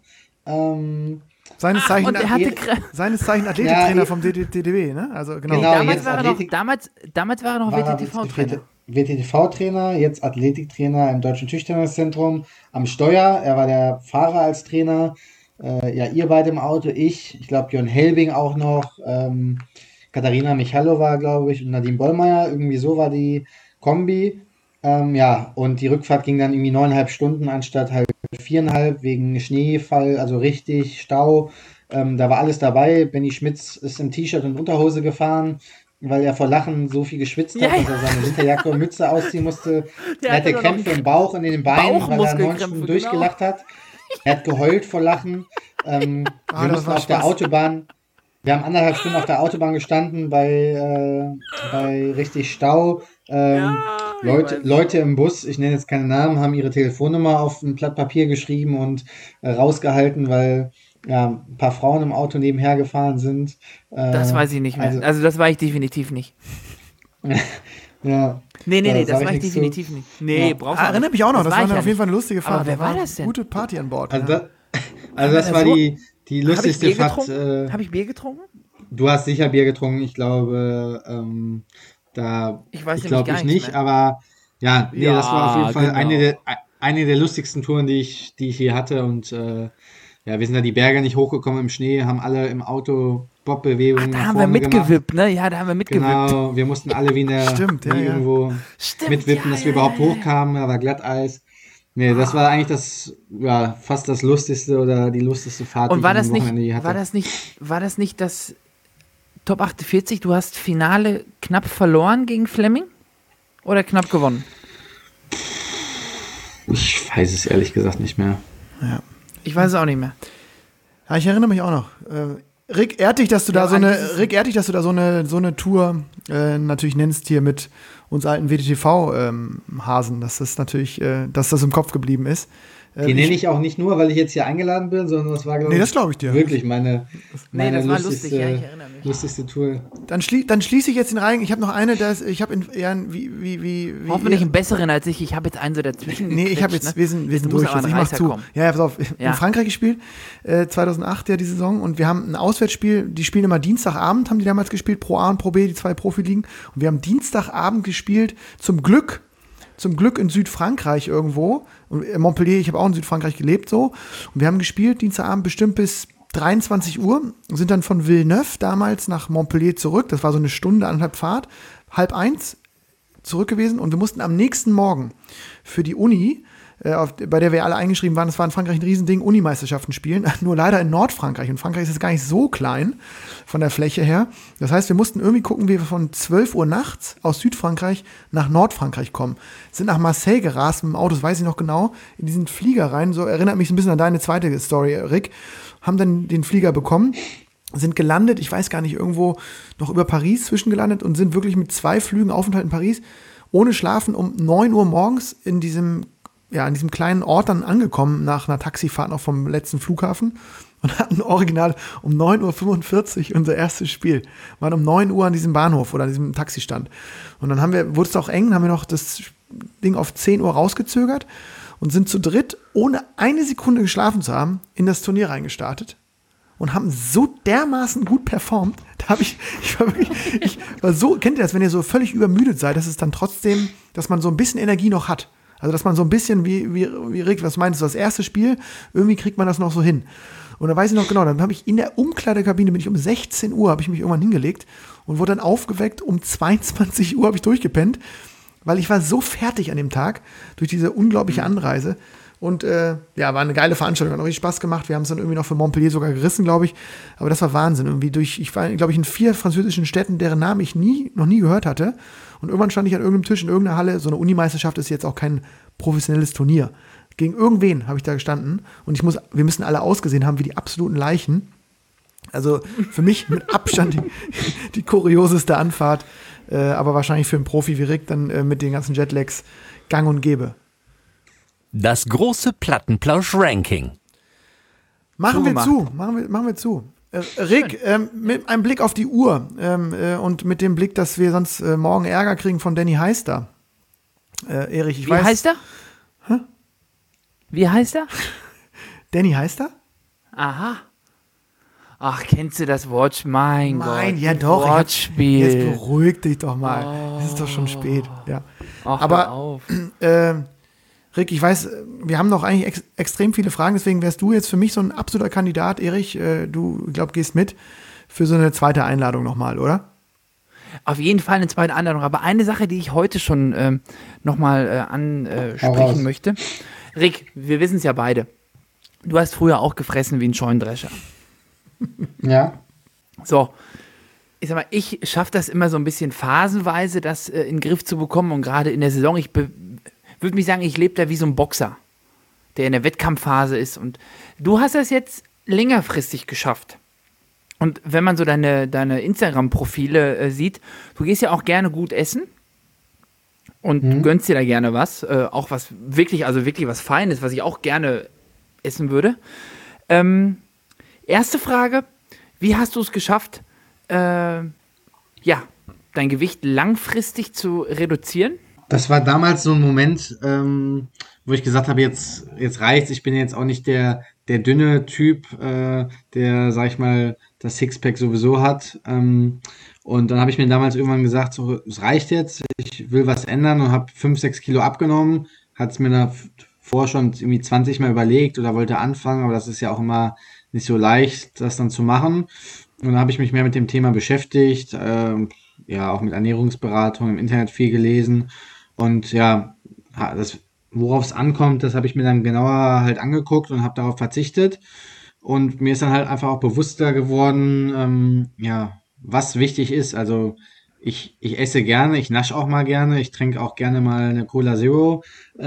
B: Seines Zeichen,
C: und er hatte
B: Athletiktrainer
D: Ja,
B: vom DDW, ne? Also genau.
D: Genau.
C: damals
D: jetzt
C: war er noch,
D: Athletik-
C: damals war er noch
D: war er
C: WTTV-Trainer.
D: WTTV-Trainer, jetzt Athletiktrainer im Deutschen Tischtenniszentrum am Steuer. Er war der Fahrer als Trainer. Ja, ihr beide im Auto, ich glaube Björn Helbing auch noch, Katharina Michalova, glaube ich, und Nadine Bollmeier. Irgendwie so war die Kombi. Ja, und die Rückfahrt ging dann irgendwie 9,5 Stunden anstatt halt 4,5 wegen Schneefall, also richtig Stau. Da war alles dabei. Benny Schmitz ist im T-Shirt und Unterhose gefahren, weil er vor Lachen so viel geschwitzt hat,
C: Ja,
D: dass er seine Winterjacke und Mütze ausziehen musste.
C: Der
D: Er hatte
C: hatte doch noch
D: Krämpfe im Bauch und in den Beinen, weil er 9
C: Bauchmuskelkrämpfe,
D: Stunden
C: genau.
D: durchgelacht hat. Er hat geheult vor Lachen. Wir
B: das
D: mussten
B: war
D: auf der
B: Spaß.
D: Autobahn, wir haben 1,5 Stunden auf der Autobahn gestanden bei richtig Stau. Leute im Bus, ich nenne jetzt keine Namen, haben ihre Telefonnummer auf ein Blatt Papier geschrieben und rausgehalten, weil ja, ein paar Frauen im Auto nebenher gefahren sind.
C: Das weiß ich nicht mehr. Also das war ich definitiv nicht.
D: Ja.
C: Nee,
D: Da
C: das
D: sag ich
C: war ich
D: nichts zu.
C: definitiv nicht. Nee,
D: Ja.
C: brauchst du
B: Erinnert mich auch noch, das war
C: ich ja
B: auf jeden Fall eine lustige Fahrt.
C: Aber wer
B: Da
C: war das denn?
B: Gute Party an Bord.
D: Also,
B: ja.
D: das war
C: so-
D: die lustigste Fahrt.
C: Habe ich Bier getrunken?
D: Du hast sicher Bier getrunken, ich glaube,
C: Ich weiß nämlich
D: glaube
C: gar
D: ich
C: nichts
D: nicht,
C: mehr.
D: aber ja, nee,
C: Ja,
D: das war auf jeden Fall
C: genau.
D: eine der lustigsten Touren, die ich je hatte und ja, wir sind da die Berge nicht hochgekommen im Schnee, haben alle im Auto Bobbewegungen
C: Da
D: nach
C: haben wir
D: vorne gemacht.
C: mitgewippt, ne? Ja, da haben wir mitgewippt.
D: Genau, wir mussten alle wie,
B: Stimmt, ja,
D: wie
B: ja.
D: irgendwo
C: Stimmt,
D: mitwippen, dass wir überhaupt hochkamen, da war Glatteis. Nee, das war eigentlich ja, fast das lustigste oder die lustigste Fahrt,
C: Und
D: die
C: war
D: ich
C: das
D: am Wochenende je
C: nicht,
D: hatte.
C: war das nicht das Top 48? Du hast Finale knapp verloren gegen Fleming? Oder knapp gewonnen?
D: Ich weiß es ehrlich gesagt nicht mehr.
C: Ich weiß es auch nicht mehr.
B: Ja, ich erinnere mich auch noch. Rick, ehrt dich, dass du da so eine Tour natürlich nennst hier mit uns alten WTTV-Hasen, dass das natürlich, dass das im Kopf geblieben ist.
D: Die nenne ich auch nicht nur, weil ich jetzt hier eingeladen bin, sondern das war, glaube
B: Nee, das glaube ich dir.
D: wirklich meine
C: das war lustig,
D: lustigste,
C: ja, ich erinnere mich.
D: lustigste Tour.
B: Dann schließe ich jetzt den Reigen. Ich habe noch eine, ich habe wie
C: Hoffentlich einen besseren als ich. Ich habe jetzt einen so dazwischen.
B: Nee, ich habe
C: gequetscht,
B: jetzt,
C: ne?
B: wir sind
C: Jetzt muss
B: durch.
C: aber
B: Also
C: ein
B: ich mach
C: Reißer
B: zu.
C: kommen.
B: Ja, pass auf,
C: Ja.
B: in Frankreich gespielt, 2008 ja die Saison und wir haben ein Auswärtsspiel, die spielen immer Dienstagabend, haben die damals gespielt, Pro A und Pro B, die 2 Profiligen und wir haben Dienstagabend gespielt, zum Glück in Südfrankreich irgendwo und in Montpellier, ich habe auch in Südfrankreich gelebt so und wir haben gespielt, Dienstagabend bestimmt bis 23 Uhr, sind dann von Villeneuve damals nach Montpellier zurück, das war so eine Stunde, 1,5 Fahrt, 12:30 zurück gewesen und wir mussten am nächsten Morgen für die Uni, bei der wir alle eingeschrieben waren, das war in Frankreich ein Riesending, Unimeisterschaften spielen, nur leider in Nordfrankreich und Frankreich ist jetzt gar nicht so klein von der Fläche her. Das heißt, wir mussten irgendwie gucken, wie wir von 12 Uhr nachts aus Südfrankreich nach Nordfrankreich kommen. Sind nach Marseille gerast mit dem Auto, das weiß ich noch genau, in diesen Flieger rein, so erinnert mich so ein bisschen an deine zweite Story, Rick, haben dann den Flieger bekommen, sind gelandet, ich weiß gar nicht, irgendwo noch über Paris zwischengelandet und sind wirklich mit 2 Flügen Aufenthalt in Paris, ohne Schlafen um 9 Uhr morgens in diesem kleinen Ort dann angekommen, nach einer Taxifahrt noch vom letzten Flughafen und hatten original um 9:45 Uhr unser erstes Spiel. Waren um 9 Uhr an diesem Bahnhof oder an diesem Taxistand. Und dann wurde es auch eng, haben wir noch das Ding auf 10 Uhr rausgezögert und sind zu dritt, ohne eine Sekunde geschlafen zu haben, in das Turnier reingestartet. und haben so dermaßen gut performt. Da habe ich war so, kennt ihr das, wenn ihr so völlig übermüdet seid, dass es dann trotzdem, dass man so ein bisschen Energie noch hat. Also, dass man so ein bisschen, wie Rick, was meinst du, das erste Spiel, irgendwie kriegt man das noch so hin. Und dann weiß ich noch genau, dann habe ich in der Umkleidekabine, bin ich um 16 Uhr, habe ich mich irgendwann hingelegt und wurde dann aufgeweckt, um 22 Uhr habe ich durchgepennt, weil ich war so fertig an dem Tag durch diese unglaubliche Anreise. Und war eine geile Veranstaltung, hat auch richtig Spaß gemacht. Wir haben es dann irgendwie noch für Montpellier sogar gerissen, glaube ich. Aber das war Wahnsinn. Irgendwie ich war, glaube ich, in 4 französischen Städten, deren Namen ich noch nie gehört hatte. Und irgendwann stand ich an irgendeinem Tisch in irgendeiner Halle. So eine Unimeisterschaft ist jetzt auch kein professionelles Turnier. Gegen irgendwen habe ich da gestanden. Und wir müssen alle ausgesehen haben wie die absoluten Leichen. Also für mich mit Abstand die kurioseste Anfahrt. Aber wahrscheinlich für einen Profi wie Rick dann mit den ganzen Jetlags gang und gäbe.
E: Das große Plattenplausch-Ranking.
B: Machen wir zu. Rick, mit einem Blick auf die Uhr und mit dem Blick, dass wir sonst morgen Ärger kriegen von Danny Heister. Erich, ich weiß.
C: Wie heißt er?
B: Hä?
C: Wie heißt er?
B: Danny Heister?
C: Aha. Ach, kennst du das Wortspiel? Mein Gott.
B: Ja doch.
C: Wortspiel.
B: Jetzt beruhig dich doch mal. Es ist doch schon spät. Ja.
C: Ach,
B: aber
C: hör auf.
B: Rick, ich weiß, wir haben noch eigentlich extrem viele Fragen, deswegen wärst du jetzt für mich so ein absoluter Kandidat, Erich. Du, glaube gehst mit für so eine zweite Einladung nochmal, oder?
C: Auf jeden Fall eine zweite Einladung. Aber eine Sache, die ich heute schon nochmal ansprechen möchte. Rick, wir wissen es ja beide. Du hast früher auch gefressen wie ein Scheunendrescher.
D: Ja.
C: So, ich sag mal, ich schaffe das immer so ein bisschen phasenweise, das in den Griff zu bekommen. Und gerade in der Saison, ich würde mich sagen, ich lebe da wie so ein Boxer, der in der Wettkampfphase ist. Und du hast das jetzt längerfristig geschafft. Und wenn man so deine Instagram-Profile sieht, du gehst ja auch gerne gut essen und du gönnst dir da gerne was. Auch was wirklich was Feines, was ich auch gerne essen würde. Erste Frage, wie hast du es geschafft, dein Gewicht langfristig zu reduzieren?
D: Das war damals so ein Moment, wo ich gesagt habe, jetzt reicht's. Ich bin jetzt auch nicht der dünne Typ, der, sag ich mal, das Sixpack sowieso hat. Und dann habe ich mir damals irgendwann gesagt, so, es reicht jetzt, ich will was ändern und habe 5-6 Kilo abgenommen. Hat es mir davor schon irgendwie 20 Mal überlegt oder wollte anfangen, aber das ist ja auch immer nicht so leicht, das dann zu machen. Und dann habe ich mich mehr mit dem Thema beschäftigt, auch mit Ernährungsberatung, im Internet viel gelesen. Und ja, worauf es ankommt, das habe ich mir dann genauer halt angeguckt und habe darauf verzichtet. Und mir ist dann halt einfach auch bewusster geworden, was wichtig ist. Also ich esse gerne, ich nasche auch mal gerne, ich trinke auch gerne mal eine Cola Zero.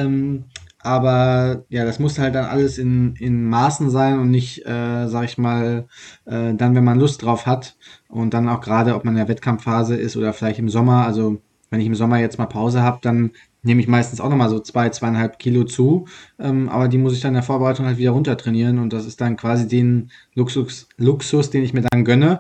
D: Aber ja, das muss halt dann alles in Maßen sein und nicht, sag ich mal, dann, wenn man Lust drauf hat. Und dann auch gerade, ob man in der Wettkampfphase ist oder vielleicht im Sommer. Also wenn ich im Sommer jetzt mal Pause habe, dann nehme ich meistens auch nochmal so 2,5 Kilo zu. Aber die muss ich dann in der Vorbereitung halt wieder runter trainieren. Und das ist dann quasi den Luxus, den ich mir dann gönne.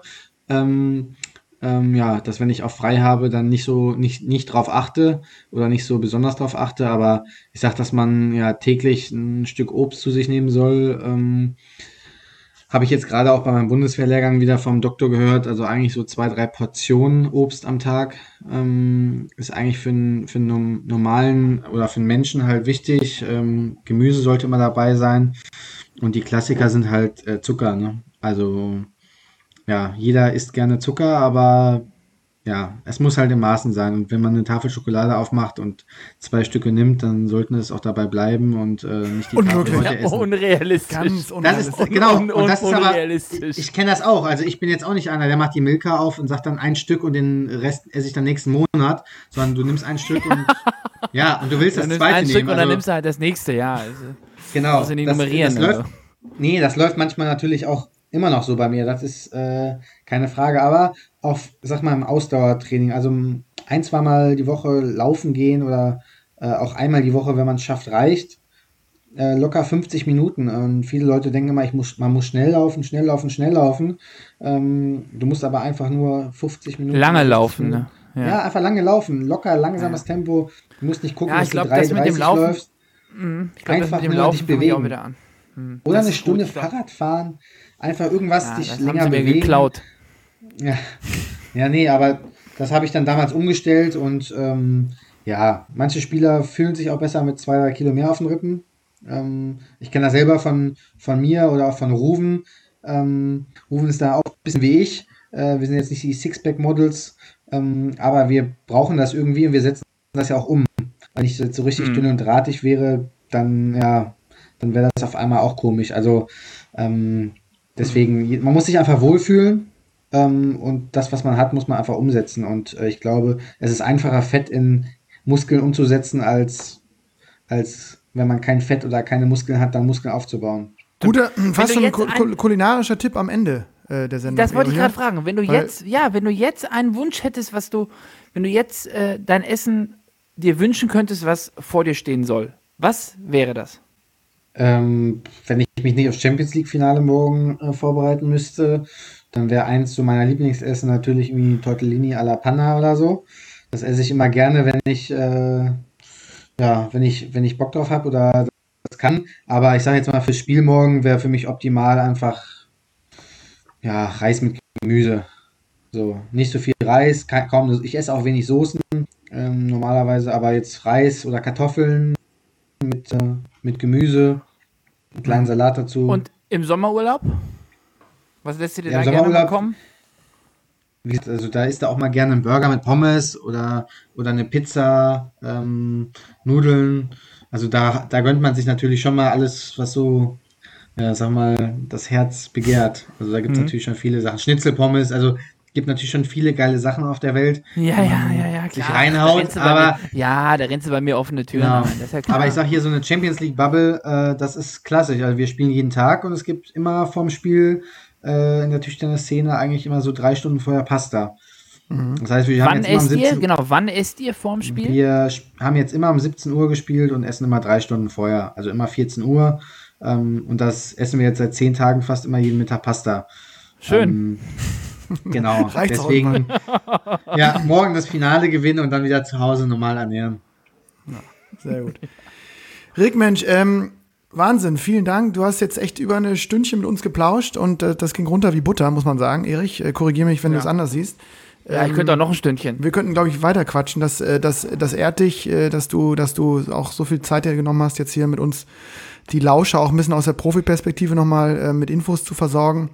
D: Dass wenn ich auch frei habe, dann nicht drauf achte oder nicht so besonders drauf achte, aber ich sag, dass man ja täglich ein Stück Obst zu sich nehmen soll, habe ich jetzt gerade auch bei meinem Bundeswehrlehrgang wieder vom Doktor gehört, also eigentlich so 2-3 Portionen Obst am Tag ist eigentlich für einen normalen oder für einen Menschen halt wichtig. Gemüse sollte immer dabei sein und die Klassiker sind halt Zucker, ne? Also ja, jeder isst gerne Zucker, aber ja, es muss halt in Maßen sein. Und wenn man eine Tafel Schokolade aufmacht und 2 Stücke nimmt, dann sollten es auch dabei bleiben und nicht die Tafel heute essen.
C: Unrealistisch.
B: Ganz
D: Das
B: unrealistisch.
D: ist, genau, und das ist aber,
C: unrealistisch.
D: ich kenne das auch. Also ich bin jetzt auch nicht einer, der macht die Milka auf und sagt dann 1 Stück und den Rest esse ich dann nächsten Monat, sondern du nimmst 1 Stück und ja, und du willst das
C: Dann
D: zweite
C: ein
D: nehmen.
C: Stück und dann nimmst du halt das nächste, ja. Also,
D: genau.
C: musst du nicht nummerieren.
D: Das läuft manchmal natürlich auch immer noch so bei mir, das ist keine Frage, aber auch, sag mal, im Ausdauertraining, also 1-2 Mal die Woche laufen gehen oder auch einmal die Woche, wenn man es schafft, reicht, locker 50 Minuten und viele Leute denken immer, man muss schnell laufen, du musst aber einfach nur 50 Minuten.
C: Lange laufen, ne?
D: Ja, einfach lange laufen, locker, langsames Tempo, du musst nicht gucken,
C: Ja,
D: dass
C: ich glaube,
D: du
C: das mit dem
D: 3,30
C: Laufen,
D: läufst.
C: Ich glaube, das
D: Einfach
C: mit dem
D: nur
C: Laufen
D: dich
C: fange ich auch
D: bewegen.
C: wieder an.
D: Oder
C: Das
D: eine
C: ist
D: Stunde
C: gut, ich glaub.
D: Fahrrad fahren. einfach irgendwas
C: Ja,
D: dich
C: das
D: länger
C: haben sie mir
D: bewegen.
C: geklaut.
D: Ja. Ja, nee, aber das habe ich dann damals umgestellt und ja, manche Spieler fühlen sich auch besser mit 2, 3 Kilo mehr auf den Rippen. Ich kenne das selber von mir oder auch von Ruven. Ruven ist da auch ein bisschen wie ich. Wir sind jetzt nicht die Sixpack-Models, aber wir brauchen das irgendwie und wir setzen das ja auch um. Wenn ich jetzt so richtig dünn und drahtig wäre, dann ja, dann wäre das auf einmal auch komisch. Also deswegen, man muss sich einfach wohlfühlen und das, was man hat, muss man einfach umsetzen. Und ich glaube, es ist einfacher, Fett in Muskeln umzusetzen, als wenn man kein Fett oder keine Muskeln hat, dann Muskeln aufzubauen.
B: Guter, fast
C: du
B: schon ein
C: jetzt
B: kulinarischer Tipp am Ende der Sendung.
C: Das wollte ich
B: Erich,
C: gerade fragen. Wenn du
B: Weil-
C: jetzt einen Wunsch hättest, wenn du jetzt dein Essen dir wünschen könntest, was vor dir stehen soll, was wäre das?
D: Wenn ich mich nicht aufs Champions League-Finale morgen vorbereiten müsste, dann wäre eins so meiner Lieblingsessen natürlich irgendwie Tortellini alla Panna oder so. Das esse ich immer gerne, wenn ich Bock drauf habe oder das kann. Aber ich sage jetzt mal, fürs Spiel morgen wäre für mich optimal einfach ja, Reis mit Gemüse. So, nicht so viel Reis, kaum, ich esse auch wenig Soßen normalerweise, aber jetzt Reis oder Kartoffeln mit Gemüse, einen kleinen Salat dazu.
C: Und im Sommerurlaub? Was lässt du dir
D: Ja,
C: da
D: im
C: gerne
D: Sommerurlaub-
C: bekommen?
D: Wie gesagt, also da ist da auch mal gerne ein Burger mit Pommes oder eine Pizza, Nudeln. Also da gönnt man sich natürlich schon mal alles, was so, ja, sag mal, das Herz begehrt. Also da gibt es natürlich schon viele Sachen. Schnitzelpommes, also gibt natürlich schon viele geile Sachen auf der Welt.
C: Ja, klar.
D: sich reinhaut,
C: Da rennst du
D: aber-
C: da rennst du bei mir offene Türen
D: Genau.
C: ein, das ist ja klar.
D: Aber ich sag hier so eine Champions League Bubble, das ist klassisch. Also wir spielen jeden Tag und es gibt immer vorm Spiel in der Tischtennis-Szene eigentlich immer so 3 Stunden vorher Pasta. Das heißt, wir haben
C: wann
D: jetzt immer um
C: esst ihr?
D: 17
C: Genau, wann esst ihr vorm Spiel?
D: Wir haben jetzt immer um 17 Uhr gespielt und essen immer 3 Stunden vorher. Also immer 14 Uhr. Und das essen wir jetzt seit 10 Tagen fast immer jeden Mittag Pasta.
C: Schön.
D: Genau.
B: Reicht's auch
D: Deswegen, ja, morgen das Finale gewinnen und dann wieder zu Hause normal ernähren.
B: Sehr gut. Rick, Mensch, Wahnsinn, vielen Dank. Du hast jetzt echt über eine Stündchen mit uns geplauscht und das ging runter wie Butter, muss man sagen. Erich, korrigiere mich, wenn du es anders siehst.
C: Ja, ich könnte auch noch ein Stündchen.
B: Wir könnten, glaube ich, weiter quatschen. Das ehrt dich, dass du auch so viel Zeit dir genommen hast, jetzt hier mit uns die Lauscher auch ein bisschen aus der Profiperspektive nochmal mit Infos zu versorgen.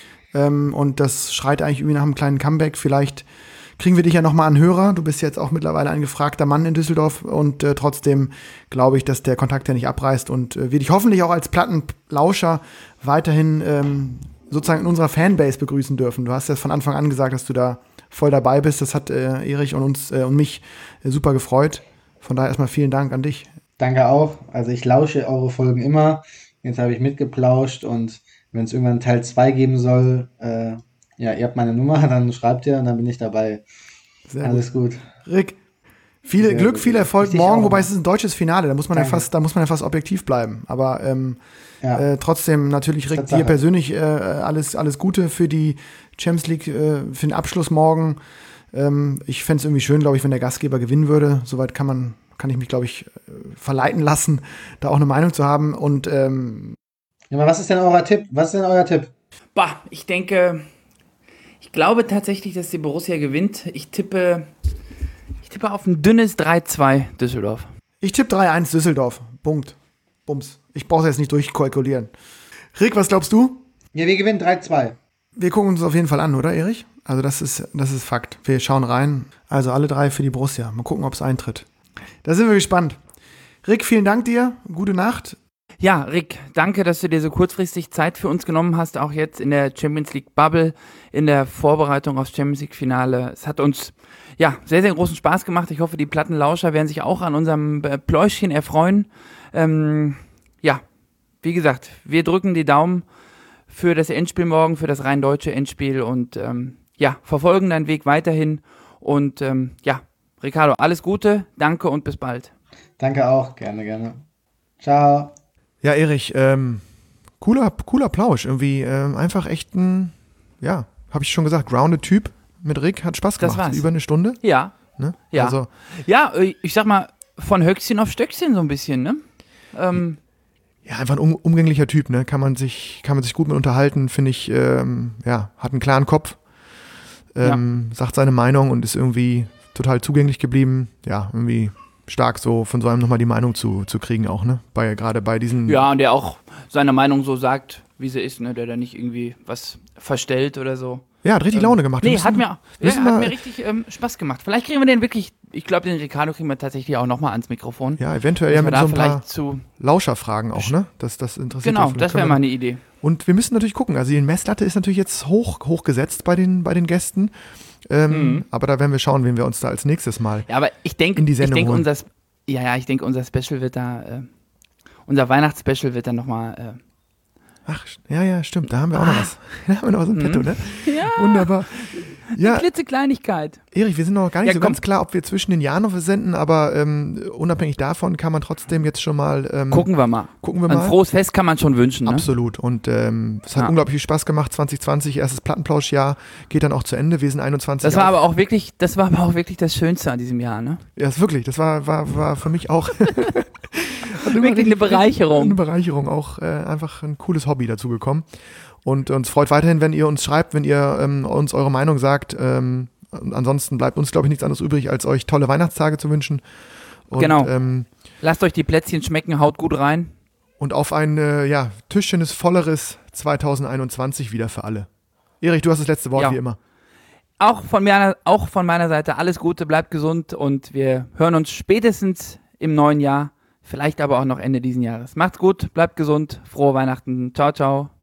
B: Und das schreit eigentlich irgendwie nach einem kleinen Comeback. Vielleicht kriegen wir dich ja nochmal an Hörer. Du bist jetzt auch mittlerweile ein gefragter Mann in Düsseldorf und trotzdem glaube ich, dass der Kontakt ja nicht abreißt und wir dich hoffentlich auch als Plattenlauscher weiterhin sozusagen in unserer Fanbase begrüßen dürfen. Du hast ja von Anfang an gesagt, dass du da voll dabei bist. Das hat Erich und uns und mich super gefreut. Von daher erstmal vielen Dank an dich.
D: Danke auch. Also ich lausche eure Folgen immer. Jetzt habe ich mitgeplauscht und wenn es irgendwann Teil 2 geben soll, ja, ihr habt meine Nummer, dann schreibt ihr und dann bin ich dabei.
B: Sehr
D: Alles gut.
B: Rick, viel
D: Sehr
B: Glück,
D: gut.
B: viel Erfolg
D: Ich dich
B: morgen,
D: auch.
B: wobei es ist ein deutsches Finale, da muss man ja
D: Danke.
B: fast objektiv bleiben. Aber
D: Ja.
B: trotzdem natürlich, Rick,
D: Tatsache.
B: dir persönlich alles Gute für die Champions League, für den Abschluss morgen. Ich fände es irgendwie schön, glaube ich, wenn der Gastgeber gewinnen würde. Soweit kann ich mich, glaube ich, verleiten lassen, da auch eine Meinung zu haben. Und
D: Ja, aber was ist denn euer Tipp?
C: Bah, ich glaube tatsächlich, dass die Borussia gewinnt. Ich tippe auf ein dünnes 3-2 Düsseldorf.
B: ich tippe 3-1 Düsseldorf. Punkt. Bums. Ich brauche jetzt nicht durchkalkulieren. Rick, was glaubst du?
D: Ja, wir gewinnen 3-2.
B: Wir gucken uns das auf jeden Fall an, oder, Erich? Also das ist Fakt. Wir schauen rein. Also alle 3 für die Borussia. Mal gucken, ob es eintritt. Da sind wir gespannt. Rick, vielen Dank dir. Gute Nacht.
C: Ja, Rick, danke, dass du dir so kurzfristig Zeit für uns genommen hast, auch jetzt in der Champions League Bubble, in der Vorbereitung aufs Champions League Finale. Es hat uns ja sehr, sehr großen Spaß gemacht. Ich hoffe, die Plattenlauscher werden sich auch an unserem Pläuschchen erfreuen. Ja, wie gesagt, wir drücken die Daumen für das Endspiel morgen, für das rein deutsche Endspiel und ja, verfolgen deinen Weg weiterhin. Und ja, Ricardo, alles Gute, danke und bis bald.
D: Danke auch. Gerne. Ciao.
B: Ja, Erich, cooler Plausch. Irgendwie einfach echt ein, ja, habe ich schon gesagt, grounded Typ mit Rick. Hat Spaß
C: Das
B: gemacht.
C: war's.
B: Über eine Stunde.
C: Ja,
B: Ne?
C: ja.
B: Also,
C: Ja, ich sag mal, von Höchstchen auf Stöckchen so ein bisschen, ne?
B: Ja, einfach ein umgänglicher Typ, ne? Kann man sich gut mit unterhalten, finde ich, hat einen klaren Kopf, sagt seine Meinung und ist irgendwie total zugänglich geblieben. Ja, irgendwie stark so von so einem nochmal die Meinung zu kriegen auch, ne? Gerade bei diesen...
C: Ja, und der auch seine Meinung so sagt, wie sie ist, ne? Der da nicht irgendwie was verstellt oder so.
B: Ja, hat richtig Laune gemacht.
C: Nee, hat mir richtig Spaß gemacht. Vielleicht kriegen wir den wirklich, ich glaube, den Ricardo kriegen wir tatsächlich auch nochmal ans Mikrofon.
B: Ja, eventuell ja mit so ein paar
C: zu
B: Lauscherfragen auch, ne? Das interessiert.
C: Genau, das wäre mal eine Idee.
B: Und wir müssen natürlich gucken, also die Messlatte ist natürlich jetzt hoch gesetzt bei den Gästen, aber da werden wir schauen, wen wir uns da als nächstes mal
C: ja, aber ich denke, unser Special wird da, unser Weihnachtsspecial wird dann nochmal
B: Ach, ja, stimmt, da haben wir auch noch was. Da haben wir noch was im Petto, ne?
C: Ja.
B: Wunderbar. Ja,
C: eine klitzekleinigkeit.
B: Erich, wir sind noch gar nicht
C: Ja,
B: so ganz klar, ob wir zwischen den Jahren noch versenden, aber unabhängig davon kann man trotzdem jetzt schon mal
C: Gucken wir mal. Ein frohes Fest kann man schon wünschen, ne?
B: Absolut. Und es hat unglaublich viel Spaß gemacht. 2020, erstes Plattenplauschjahr, geht dann auch zu Ende. Wir sind 21.
C: Das war aber auch wirklich das Schönste an diesem Jahr, ne?
B: Ja, ist wirklich. Das war für mich auch
C: wirklich eine Bereicherung.
B: Eine Bereicherung, auch einfach ein cooles Hobby dazu gekommen. Und uns freut weiterhin, wenn ihr uns schreibt, wenn ihr uns eure Meinung sagt. Ansonsten bleibt uns, glaube ich, nichts anderes übrig, als euch tolle Weihnachtstage zu wünschen. Und,
C: genau. Lasst euch die Plätzchen schmecken, haut gut rein. Und
B: auf ein Tischchenes volleres 2021 wieder für alle. Erich, du hast das letzte Wort, wie immer.
C: Auch von meiner Seite alles Gute, bleibt gesund und wir hören uns spätestens im neuen Jahr, vielleicht aber auch noch Ende diesen Jahres. Macht's gut, bleibt gesund, frohe Weihnachten, ciao, ciao.